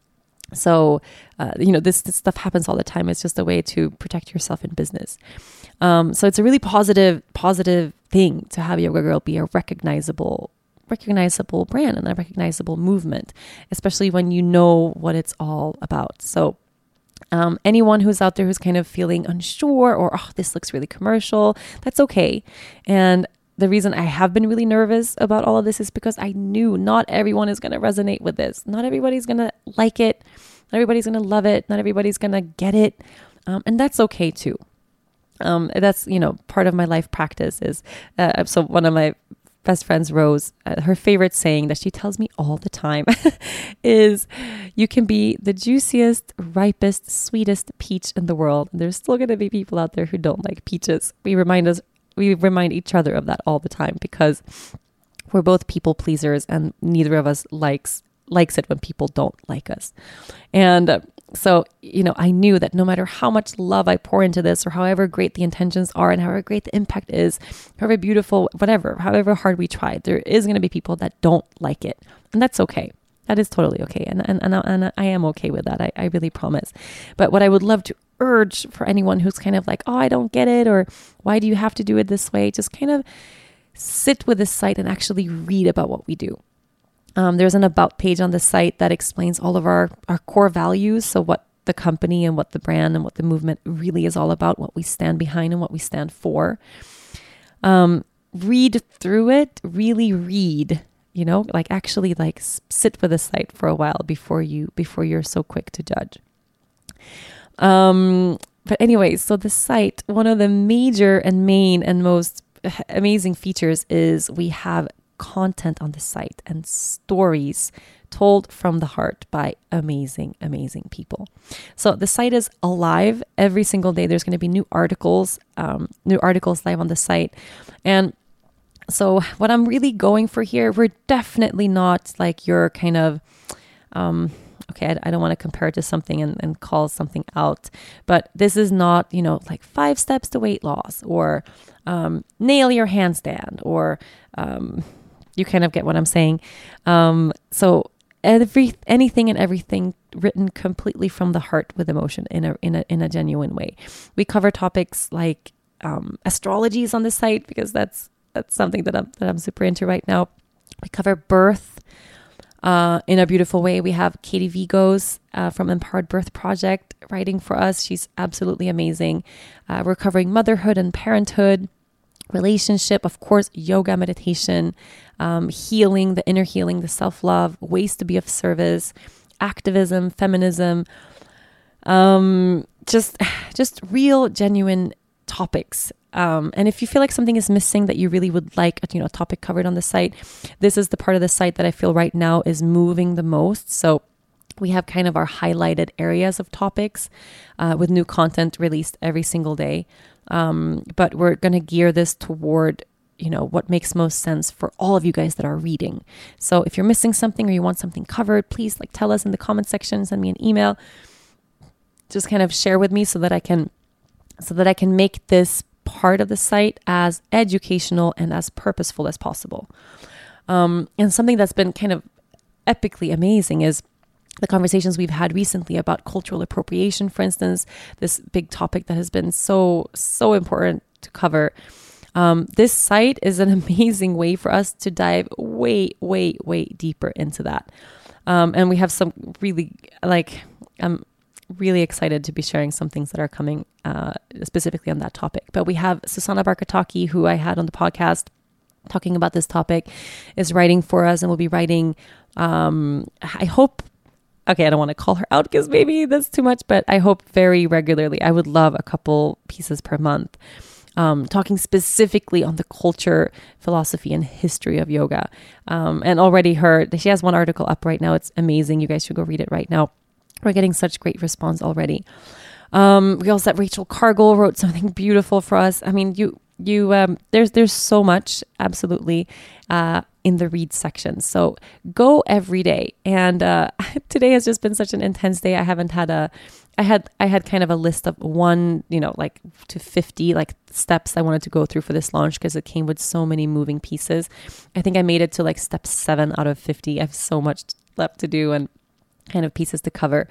So, this stuff happens all the time. It's just a way to protect yourself in business. So it's a really positive thing to have Yoga Girl be a recognizable brand and a recognizable movement, especially when you know what it's all about. So anyone who's out there who's kind of feeling unsure or, this looks really commercial, that's okay. And the reason I have been really nervous about all of this is because I knew not everyone is going to resonate with this. Not everybody's going to like it. Not everybody's going to love it. Not everybody's going to get it. And that's okay too. That's, part of my life practice is, so one of my best friends, Rose, her favorite saying that she tells me all the time is, you can be the juiciest, ripest, sweetest peach in the world. And there's still going to be people out there who don't like peaches. We remind each other of that all the time because we're both people pleasers and neither of us likes it when people don't like us. And so, I knew that no matter how much love I pour into this or however great the intentions are and however great the impact is, however beautiful, whatever, however hard we try, there is going to be people that don't like it. And that's okay. That is totally okay. And I am okay with that. I really promise. But what I would love to urge for anyone who's kind of like, I don't get it, or why do you have to do it this way? Just kind of sit with the site and actually read about what we do. There's an about page on the site that explains all of our core values. So what the company and what the brand and what the movement really is all about, what we stand behind and what we stand for. Read through it, really read, actually sit with the site for a while before you're so quick to judge. But anyways, so the site, one of the major and main and most amazing features is we have content on the site and stories told from the heart by amazing people. So the site is alive every single day. There's going to be new articles live on the site. And so what I'm really going for here, we're definitely not like your kind of, I don't want to compare it to something and call something out, but this is not, like 5 steps to weight loss or nail your handstand or you kind of get what I'm saying. So anything and everything written completely from the heart with emotion in a genuine way. We cover topics like astrologies on the site because that's something that I'm super into right now. We cover birth in a beautiful way. We have Katie Vigos from Empowered Birth Project writing for us. She's absolutely amazing. We're covering motherhood and parenthood, relationship, of course, yoga, meditation, healing, the inner healing, the self-love, ways to be of service, activism, feminism, just real, genuine topics. And if you feel like something is missing that you really would like, a topic covered on the site, this is the part of the site that I feel right now is moving the most. So we have kind of our highlighted areas of topics with new content released every single day. But we're going to gear this toward, what makes most sense for all of you guys that are reading. So if you're missing something or you want something covered, please tell us in the comment section, send me an email, just kind of share with me so that I can make this part of the site as educational and as purposeful as possible. And something that's been kind of epically amazing is the conversations we've had recently about cultural appropriation, for instance, this big topic that has been so important to cover. This site is an amazing way for us to dive way, way, way deeper into that. And we have some really, I'm really excited to be sharing some things that are coming specifically on that topic. But we have Susanna Barkataki, who I had on the podcast talking about this topic, is writing for us and will be writing, I hope, okay, I don't want to call her out because maybe that's too much, but I hope very regularly. I would love a couple pieces per month, talking specifically on the culture, philosophy, and history of yoga. And already she has one article up right now. It's amazing. You guys should go read it right now. We're getting such great response already. We also had Rachel Cargill wrote something beautiful for us. I mean, there's so much absolutely in the read section. So go every day. And today has just been such an intense day. I had kind of a list of 1, to 50 steps I wanted to go through for this launch because it came with so many moving pieces. I think I made it to step 7 out of 50. I have so much left to do and kind of pieces to cover.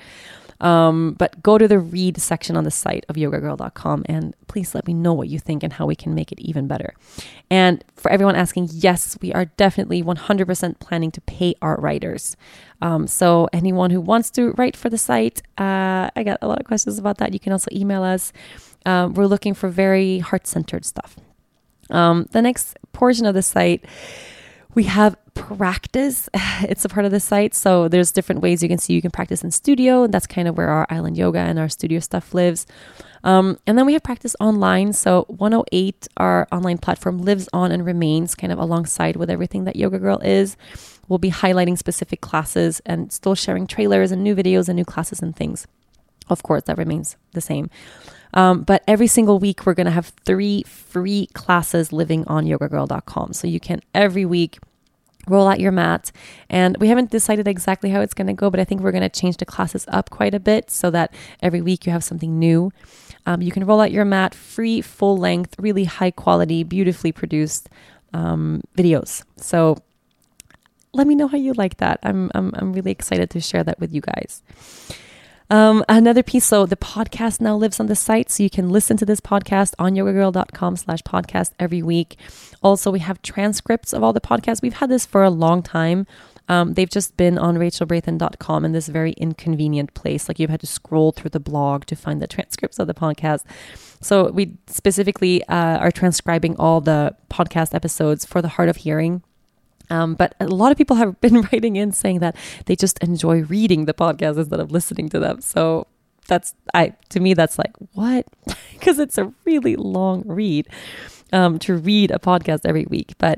But go to the read section on the site of yogagirl.com and please let me know what you think and how we can make it even better. And for everyone asking, yes, we are definitely 100% planning to pay our writers. So anyone who wants to write for the site, I got a lot of questions about that. You can also email us. We're looking for very heart-centered stuff. The next portion of the site, we have practice. It's a part of the site. So there's different ways you can practice in studio. And that's kind of where our island yoga and our studio stuff lives. And then we have practice online. So 108, our online platform, lives on and remains kind of alongside with everything that Yoga Girl is. We'll be highlighting specific classes and still sharing trailers and new videos and new classes and things. Of course, that remains the same. But every single week, we're going to have 3 free classes living on yogagirl.com. So you can every week roll out your mat. And we haven't decided exactly how it's going to go, but I think we're going to change the classes up quite a bit so that every week you have something new. You can roll out your mat, free, full length, really high quality, beautifully produced videos. So let me know how you like that. I'm really excited to share that with you guys. Another piece, so the podcast now lives on the site, so you can listen to this podcast on yogagirl.com/podcast every week. Also, we have transcripts of all the podcasts. We've had this for a long time. They've just been on rachelbraithen.com in this very inconvenient place. You've had to scroll through the blog to find the transcripts of the podcast. So we specifically are transcribing all the podcast episodes for the Heart of Hearing. But a lot of people have been writing in saying that they just enjoy reading the podcast instead of listening to them. So to me, that's what? Because it's a really long read to read a podcast every week. But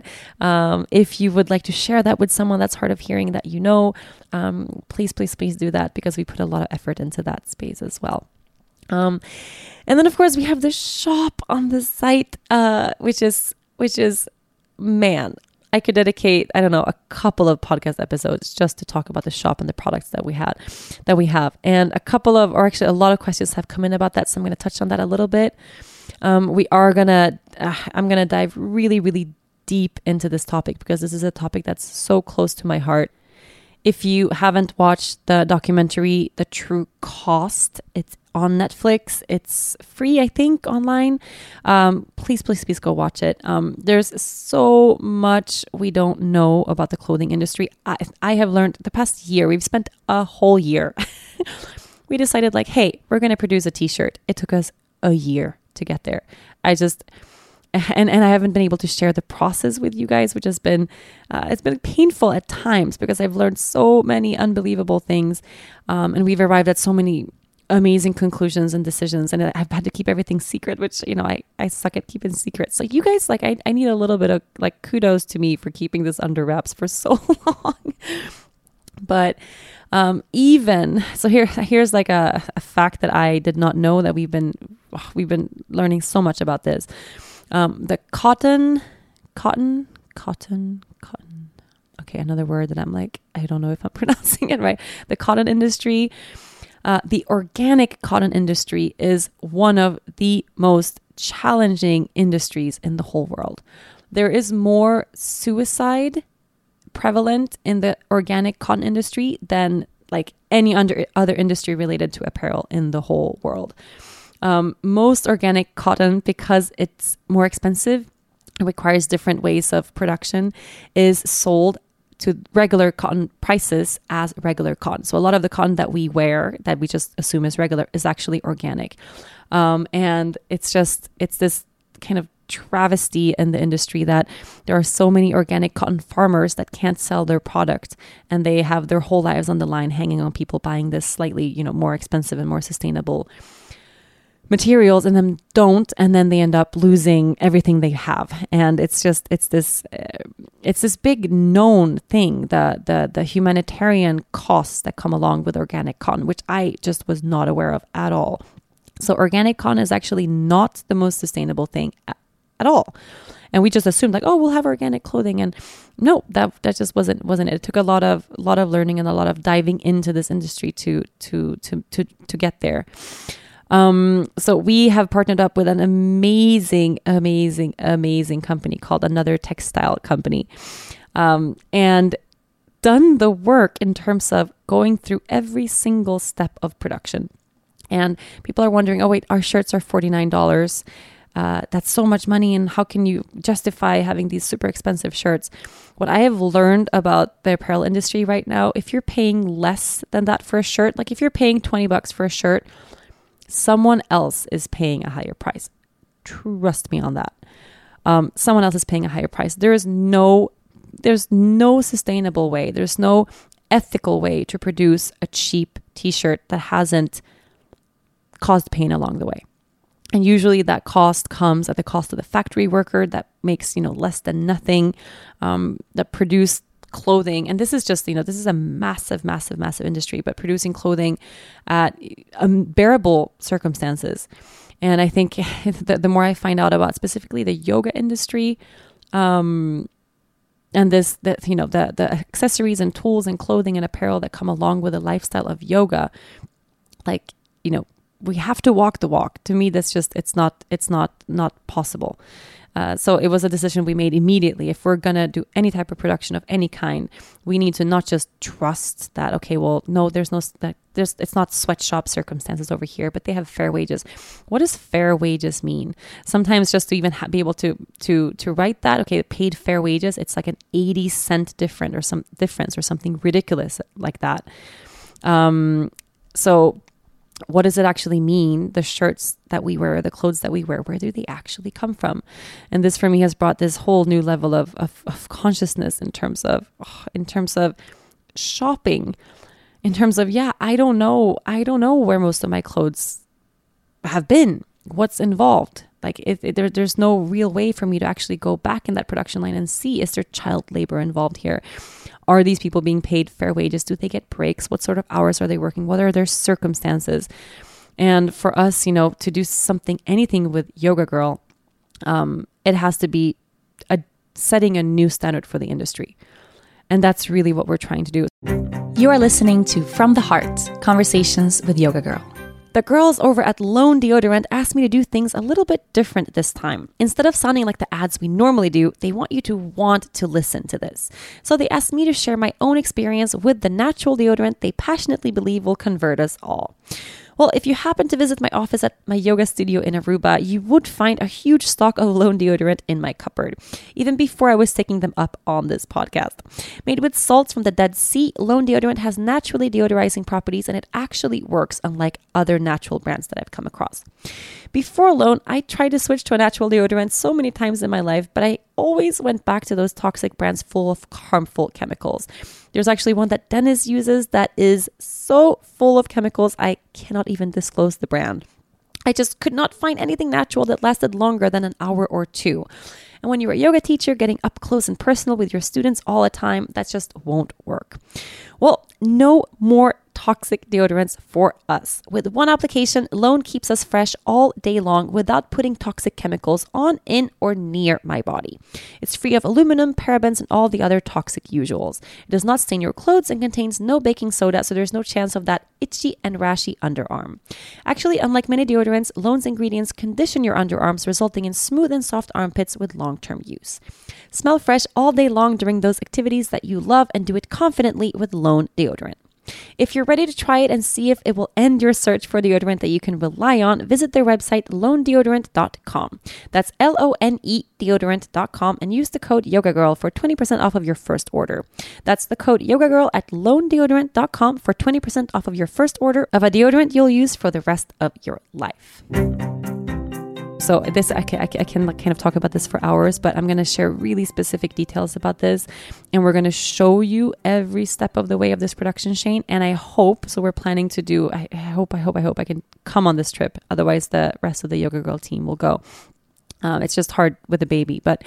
if you would like to share that with someone that's hard of hearing that please do that because we put a lot of effort into that space as well. And then, of course, we have the shop on the site, which is, man, I could dedicate, a couple of podcast episodes just to talk about the shop and the products that we have. And a lot of questions have come in about that. So I'm going to touch on that a little bit. I'm going to dive really, really deep into this topic because this is a topic that's so close to my heart. If you haven't watched the documentary, The True Cost, it's on Netflix. It's free, I think, online. Please go watch it. There's so much we don't know about the clothing industry. I have learned the past year, we've spent a whole year. We decided like, hey, we're going to produce a t-shirt. It took us a year to get there. And I haven't been able to share the process with you guys, which has been, it's been painful at times because I've learned so many unbelievable things. And we've arrived at so many amazing conclusions and decisions. And I've had to keep everything secret, which, I suck at keeping secrets. Like you guys, like I need a little bit of like kudos to me for keeping this under wraps for so long. But here's like a fact that I did not know that we've been learning so much about this. The cotton. Okay, another word that I'm like, I don't know if I'm pronouncing it right. The cotton industry, the organic cotton industry is one of the most challenging industries in the whole world. There is more suicide prevalent in the organic cotton industry than like any other industry related to apparel in the whole world. Most organic cotton, because it's more expensive, it requires different ways of production, is sold to regular cotton prices as regular cotton. So a lot of the cotton that we wear, that we just assume is regular, is actually organic. And it's this kind of travesty in the industry that there are so many organic cotton farmers that can't sell their product, and they have their whole lives on the line hanging on people buying this slightly, more expensive and more sustainable materials, and then they end up losing everything they have. And it's this big known thing, the humanitarian costs that come along with organic cotton, which I just was not aware of at all. So organic cotton is actually not the most sustainable thing at all. And we just assumed like, oh, we'll have organic clothing. And no, that just wasn't it. It took a lot of learning and a lot of diving into this industry to get there. So we have partnered up with an amazing company called Another Textile Company, and done the work in terms of going through every single step of production. And people are wondering, oh wait, our shirts are $49. That's so much money. And how can you justify having these super expensive shirts? What I have learned about the apparel industry right now, if you're paying less than that for a shirt, like if you're paying $20 for a shirt, someone else is paying a higher price. Trust me on that. Someone else is paying a higher price. There's no sustainable way. There's no ethical way to produce a cheap t-shirt that hasn't caused pain along the way. And usually that cost comes at the cost of the factory worker that makes, less than nothing, that produce clothing. And this is just, this is a massive industry, but producing clothing at unbearable circumstances. And I think the more I find out about specifically the yoga industry, and the accessories and tools and clothing and apparel that come along with the lifestyle of yoga, like, we have to walk the walk. To me, that's just, it's not possible. So it was a decision we made immediately. If we're going to do any type of production of any kind, we need to not just trust that, okay, well, no, it's not sweatshop circumstances over here, but they have fair wages. What does fair wages mean? Sometimes just to even be able to write that, okay, paid fair wages, it's like an 80-cent difference or something ridiculous like that. So what does it actually mean? The shirts that we wear, the clothes that we wear, where do they actually come from? And this for me has brought this whole new level of consciousness in terms of shopping, in terms of, I don't know where most of my clothes have been, what's involved. Like there's no real way for me to actually go back in that production line and see, is there child labor involved here? Are these people being paid fair wages? Do they get breaks? What sort of hours are they working? What are their circumstances? And for us, to do anything with Yoga Girl, it has to be setting a new standard for the industry. And that's really what we're trying to do. You are listening to From the Heart, Conversations with Yoga Girl. The girls over at Lone Deodorant asked me to do things a little bit different this time. Instead of sounding like the ads we normally do, they want you to want to listen to this. So they asked me to share my own experience with the natural deodorant they passionately believe will convert us all. Well, if you happen to visit my office at my yoga studio in Aruba, you would find a huge stock of Alone deodorant in my cupboard, even before I was taking them up on this podcast. Made with salts from the Dead Sea, Alone deodorant has naturally deodorizing properties, and it actually works unlike other natural brands that I've come across. Before Alone, I tried to switch to a natural deodorant so many times in my life, but I always went back to those toxic brands full of harmful chemicals. There's actually one that Dennis uses that is so full of chemicals, I cannot even disclose the brand. I just could not find anything natural that lasted longer than an hour or two. And when you're a yoga teacher, getting up close and personal with your students all the time, that just won't work. Well, no more toxic deodorants for us. With one application, Alone keeps us fresh all day long without putting toxic chemicals on, in, or near my body. It's free of aluminum, parabens, and all the other toxic usuals. It does not stain your clothes and contains no baking soda, so there's no chance of that itchy and rashy underarm. Actually, unlike many deodorants, Alone's ingredients condition your underarms, resulting in smooth and soft armpits with long-term use. Smell fresh all day long during those activities that you love, and do it confidently with Alone deodorant. If you're ready to try it and see if it will end your search for deodorant that you can rely on, visit their website, lonedeodorant.com. That's LONE deodorant.com, and use the code YogaGirl for 20% off of your first order. That's the code YogaGirl at lonedeodorant.com for 20% off of your first order of a deodorant you'll use for the rest of your life. So this, I can kind of talk about this for hours, but I'm going to share really specific details about this. And we're going to show you every step of the way of this production chain. And I hope, so we're planning to do, I hope I can come on this trip. Otherwise, the rest of the Yoga Girl team will go. It's just hard with a baby, but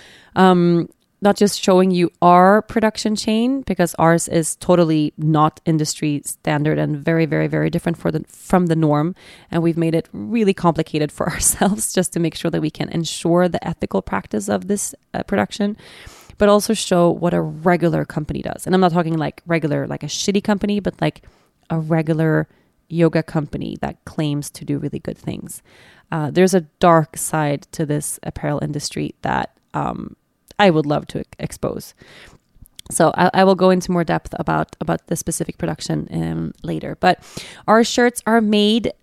not just showing you our production chain, because ours is totally not industry standard and very, very, very different from the norm. And we've made it really complicated for ourselves just to make sure that we can ensure the ethical practice of this production, but also show what a regular company does. And I'm not talking like regular, like a shitty company, but like a regular yoga company that claims to do really good things. There's a dark side to this apparel industry that I would love to expose. So I will go into more depth about the specific production later. But our shirts are made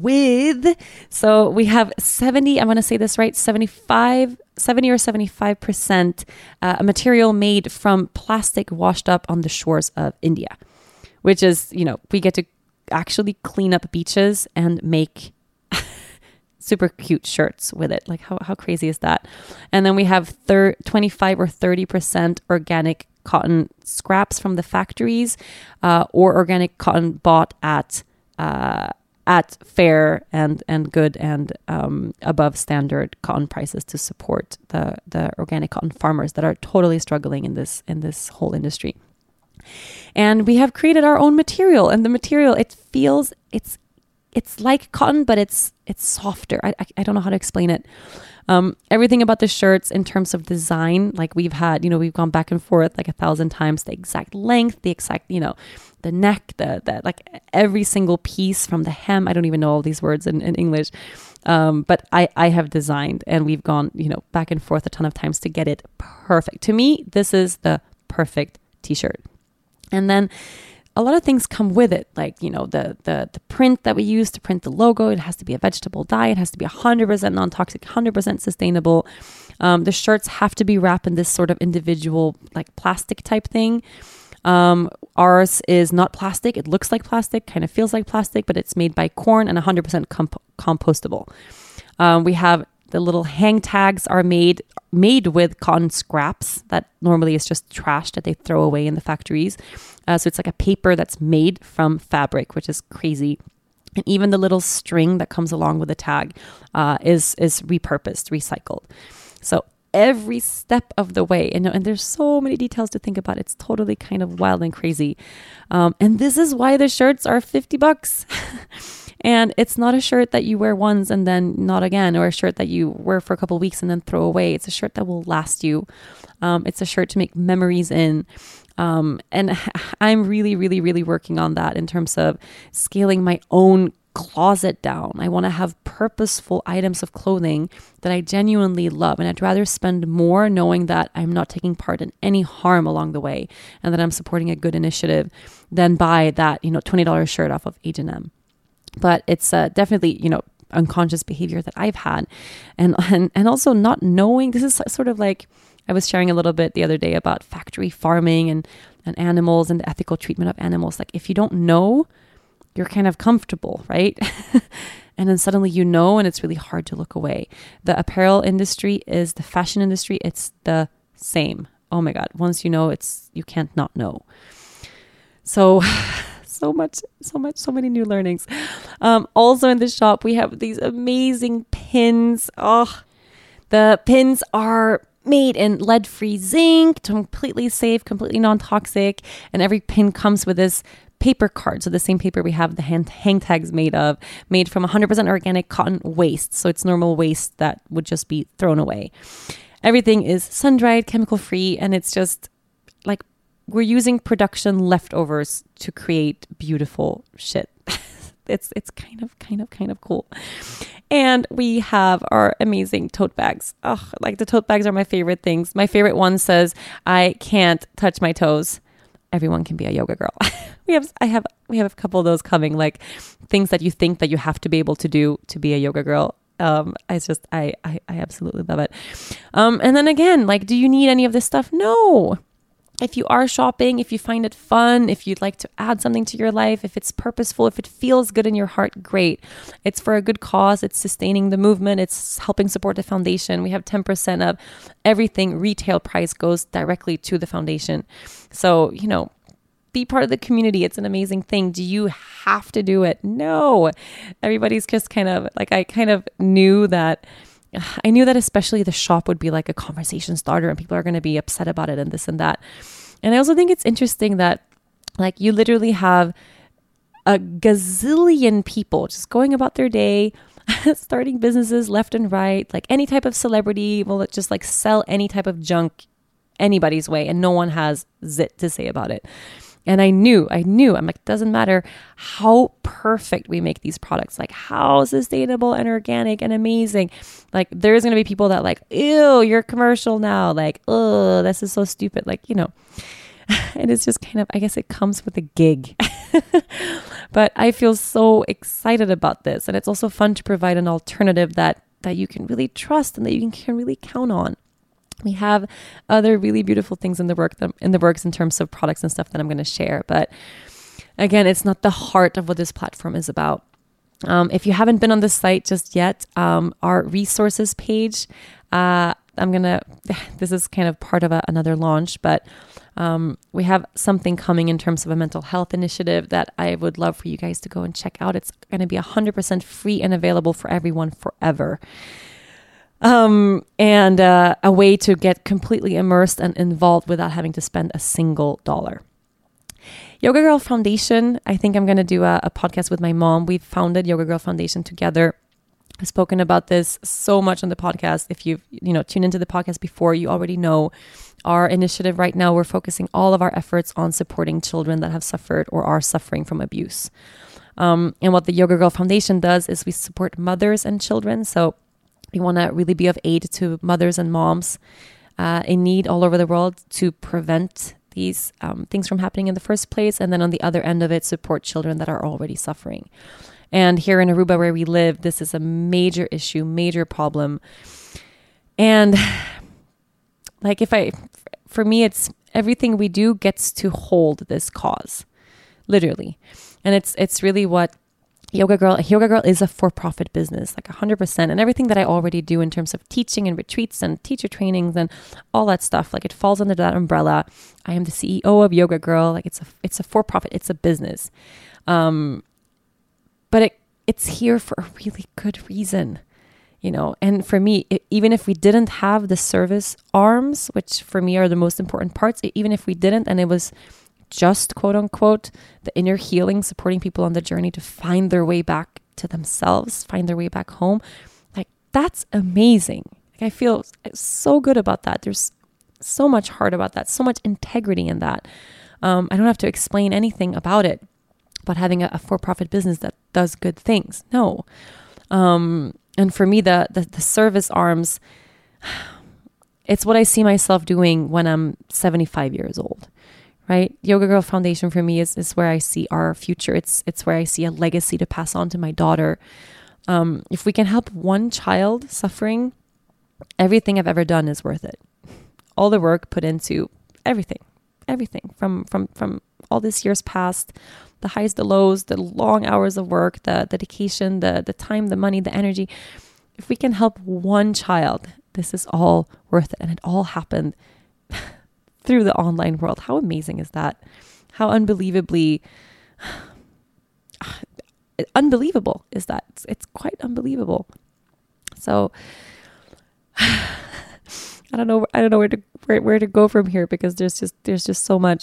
so we have 70, I'm going to say this right, 70 or 75% a material made from plastic washed up on the shores of India, which is, we get to actually clean up beaches and make super cute shirts with it. Like how crazy is that? And then we have 25 or 30% organic cotton scraps from the factories, or organic cotton bought at fair and good and above standard cotton prices to support the organic cotton farmers that are totally struggling in this whole industry. And we have created our own material, and the material, it's like cotton, but it's softer. I don't know how to explain it. Everything about the shirts in terms of design, like we've gone back and forth like 1,000 times, the exact length, the exact, the neck, the like every single piece from the hem. I don't even know all these words in English. But I have designed, and we've gone, back and forth a ton of times to get it perfect. To me, this is the perfect t-shirt. And then a lot of things come with it, like, the print that we use to print the logo. It has to be a vegetable dye. It has to be 100% non-toxic, 100% sustainable. The shirts have to be wrapped in this sort of individual, like plastic type thing. Ours is not plastic. It looks like plastic, kind of feels like plastic, but it's made by corn and 100% compostable. We have the little hang tags are made with cotton scraps that normally is just trash that they throw away in the factories. So it's like a paper that's made from fabric, which is crazy. And even the little string that comes along with the tag is repurposed, recycled. So every step of the way, and there's so many details to think about. It's totally kind of wild and crazy. And this is why the shirts are $50. And it's not a shirt that you wear once and then not again, or a shirt that you wear for a couple of weeks and then throw away. It's a shirt that will last you. It's a shirt to make memories in. And I'm really, really, really working on that in terms of scaling my own closet down. I want to have purposeful items of clothing that I genuinely love. And I'd rather spend more knowing that I'm not taking part in any harm along the way and that I'm supporting a good initiative than buy that, $20 shirt off of H&M. but it's definitely, unconscious behavior that I've had. And also not knowing, this is sort of like, I was sharing a little bit the other day about factory farming and animals and the ethical treatment of animals. Like if you don't know, you're kind of comfortable, right? And then suddenly and it's really hard to look away. The apparel industry is the fashion industry. It's the same. Oh my God. Once you know, you can't not know. So many new learnings. Also in the shop, we have these amazing pins. Oh, the pins are made in lead-free zinc, completely safe, completely non-toxic. And every pin comes with this paper card. So the same paper we have the hang tags made from 100% organic cotton waste. So it's normal waste that would just be thrown away. Everything is sun-dried, chemical-free, and it's just like we're using production leftovers to create beautiful shit. It's kind of cool. And we have our amazing tote bags. Oh, like the tote bags are my favorite things. My favorite one says, "I can't touch my toes. Everyone can be a yoga girl." We have a couple of those coming, like things that you think that you have to be able to do to be a yoga girl. I absolutely love it. And then again, like, do you need any of this stuff? No. If you are shopping, if you find it fun, if you'd like to add something to your life, if it's purposeful, if it feels good in your heart, great. It's for a good cause. It's sustaining the movement. It's helping support the foundation. We have 10% of everything retail price goes directly to the foundation. So, be part of the community. It's an amazing thing. Do you have to do it? No. Everybody's just kind of like, I knew that especially the shop would be like a conversation starter and people are going to be upset about it and this and that. And I also think it's interesting that like you literally have a gazillion people just going about their day, starting businesses left and right. Like any type of celebrity will just like sell any type of junk anybody's way and no one has zit to say about it. And I knew, I'm like, doesn't matter how perfect we make these products, like how sustainable and organic and amazing. Like there's going to be people that like, ew, you're commercial now. Like, oh, this is so stupid. Like, and it's just kind of, I guess it comes with a gig. But I feel so excited about this. And it's also fun to provide an alternative that you can really trust and that you can really count on. We have other really beautiful things in the works in terms of products and stuff that I'm going to share. But again, it's not the heart of what this platform is about. If you haven't been on the site just yet, our resources page, this is kind of part of another launch, but we have something coming in terms of a mental health initiative that I would love for you guys to go and check out. It's going to be 100% free and available for everyone forever. And a way to get completely immersed and involved without having to spend a single dollar. Yoga Girl Foundation, I think I'm going to do a podcast with my mom. We've founded Yoga Girl Foundation together. I've spoken about this so much on the podcast. If you've, tuned into the podcast before, you already know our initiative right now. We're focusing all of our efforts on supporting children that have suffered or are suffering from abuse. And what the Yoga Girl Foundation does is we support mothers and children. So we want to really be of aid to mothers and moms in need all over the world to prevent these things from happening in the first place. And then on the other end of it, support children that are already suffering. And here in Aruba, where we live, this is a major issue, major problem. And like for me, it's everything we do gets to hold this cause, literally. And it's really what Yoga Girl is a for-profit business, like 100%. And everything that I already do in terms of teaching and retreats and teacher trainings and all that stuff, like it falls under that umbrella. I am the CEO of Yoga Girl. Like it's a for-profit, it's a business. But it's here for a really good reason, and for me, even if we didn't have the service arms, which for me are the most important parts, even if we didn't, and it was just quote unquote the inner healing, supporting people on the journey to find their way back to themselves, find their way back home, like that's amazing. Like I feel so good about that. There's so much heart about that, so much integrity in that. I don't have to explain anything about it, about having a for-profit business that does good things. No. And for me, the service arms, it's what I see myself doing when I'm 75 years old. right? Yoga Girl Foundation for me is where I see our future. It's where I see a legacy to pass on to my daughter. If we can help one child suffering, everything I've ever done is worth it. All the work put into everything from all these years past, the highs, the lows, the long hours of work, the dedication, the time, the money, the energy. If we can help one child, this is all worth it. And it all happened through the online world. How amazing is that? How unbelievably unbelievable is that? It's quite unbelievable. So I don't know where to go from here, because there's just so much.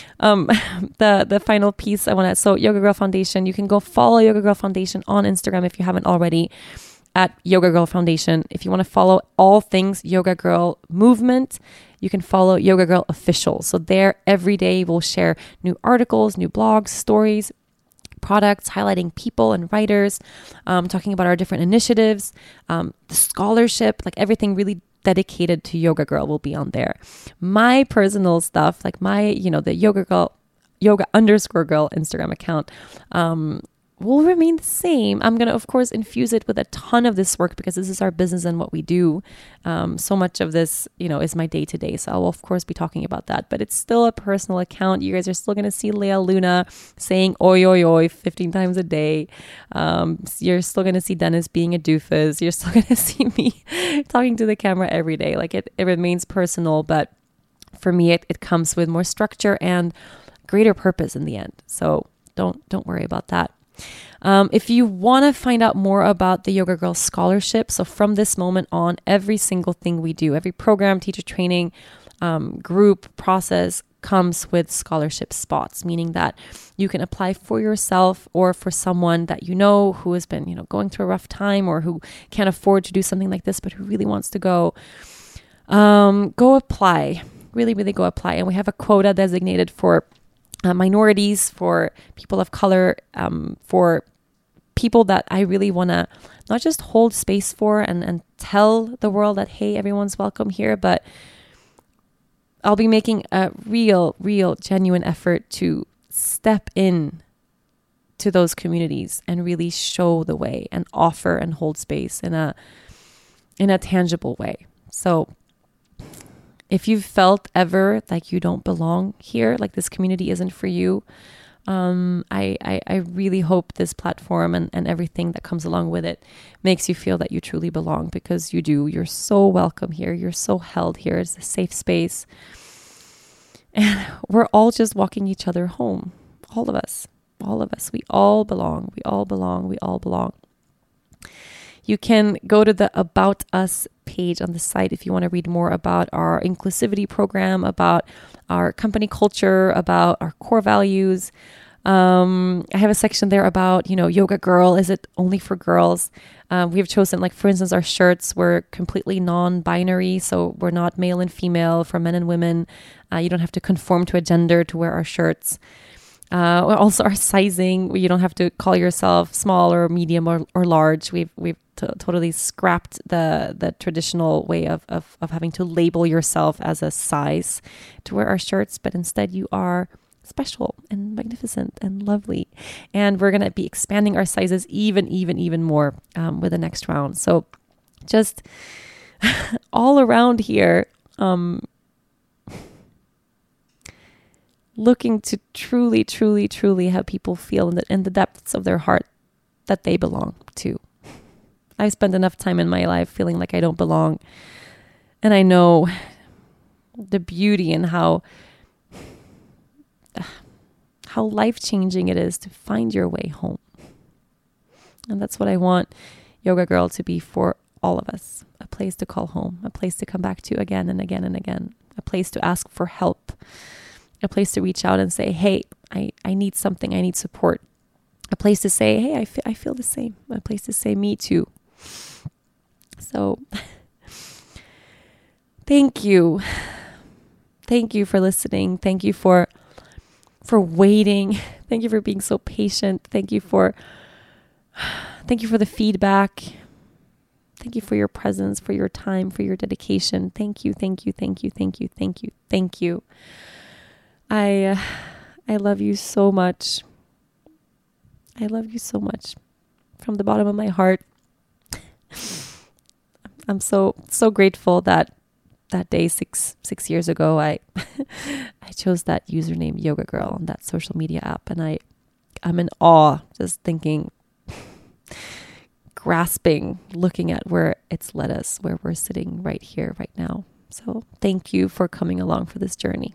The final piece I want to, so Yoga Girl Foundation, you can go follow Yoga Girl Foundation on Instagram if you haven't already, at Yoga Girl Foundation. If you want to follow all things Yoga Girl movement, you can follow Yoga Girl Official. So there every day we'll share new articles, new blogs, stories, products, highlighting people and writers, talking about our different initiatives, the scholarship, like everything really dedicated to Yoga Girl will be on there. My personal stuff, like my, the Yoga _Girl Instagram account, will remain the same. I'm going to, of course, infuse it with a ton of this work, because this is our business and what we do. So much of this, is my day to day. So I will, of course, be talking about that, but it's still a personal account. You guys are still going to see Lea Luna saying oi, oi, oi 15 times a day. You're still going to see Dennis being a doofus. You're still going to see me talking to the camera every day. Like it remains personal, but for me, it comes with more structure and greater purpose in the end. So don't worry about that. If you want to find out more about the Yoga Girl Scholarship, so from this moment on, every single thing we do, every program, teacher training, group process comes with scholarship spots, meaning that you can apply for yourself or for someone that who has been, going through a rough time, or who can't afford to do something like this, but who really wants to go. Go apply, really, really go apply. And we have a quota designated for minorities, for people of color, for people that I really want to not just hold space for and tell the world that, hey, everyone's welcome here, but I'll be making a real, genuine effort to step in to those communities and really show the way and offer and hold space in a tangible way. So if you've felt ever like you don't belong here, like this community isn't for you, I really hope this platform and everything that comes along with it makes you feel that you truly belong, because you do. You're so welcome here. You're so held here. It's a safe space. And we're all just walking each other home. All of us. We all belong. We all belong. We all belong. You can go to the About Us page on the site if you want to read more about our inclusivity program, about our company culture, about our core values. I have a section there about, Yoga Girl. Is it only for girls? We have chosen, like, for instance, our shirts were completely non-binary. So we're not male and female for men and women. You don't have to conform to a gender to wear our shirts. Also our sizing, you don't have to call yourself small or medium or large. We've totally scrapped the traditional way of having to label yourself as a size to wear our shirts, but instead you are special and magnificent and lovely. And we're going to be expanding our sizes even more with the next round. So just all around here, looking to truly have people feel in the depths of their heart that they belong to. I've spent enough time in my life feeling like I don't belong. And I know the beauty and how life-changing it is to find your way home. And that's what I want Yoga Girl to be for all of us. A place to call home, a place to come back to again and again and again, a place to ask for help, a place to reach out and say, hey, I need something, I need support. A place to say, hey, I feel the same. A place to say, me too. So thank you. Thank you for listening. Thank you for waiting. Thank you for being so patient. Thank you for the feedback. Thank you for your presence, for your time, for your dedication. Thank you. I love you so much. I love you so much from the bottom of my heart. I'm so grateful that day 6 years ago I chose that username Yoga Girl on that social media app, and I'm in awe just thinking, grasping, looking at where it's led us, where we're sitting right here, right now. So thank you for coming along for this journey.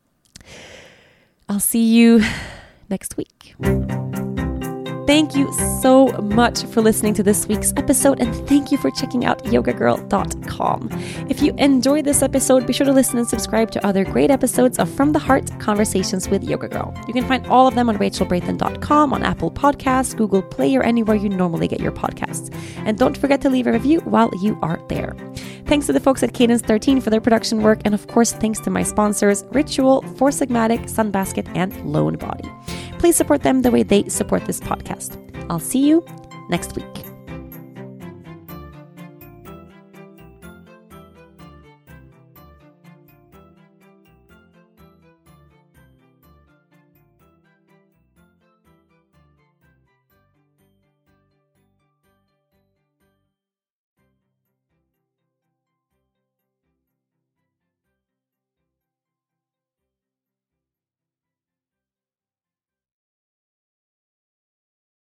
I'll see you next week. Thank you so much for listening to this week's episode, and thank you for checking out yogagirl.com. If you enjoyed this episode, be sure to listen and subscribe to other great episodes of From the Heart Conversations with Yoga Girl. You can find all of them on rachelbraithen.com, on Apple Podcasts, Google Play, or anywhere you normally get your podcasts. And don't forget to leave a review while you are there. Thanks to the folks at Cadence 13 for their production work, and of course, thanks to my sponsors, Ritual, Four Sigmatic, Sunbasket, and Lone Body. Please support them the way they support this podcast. I'll see you next week.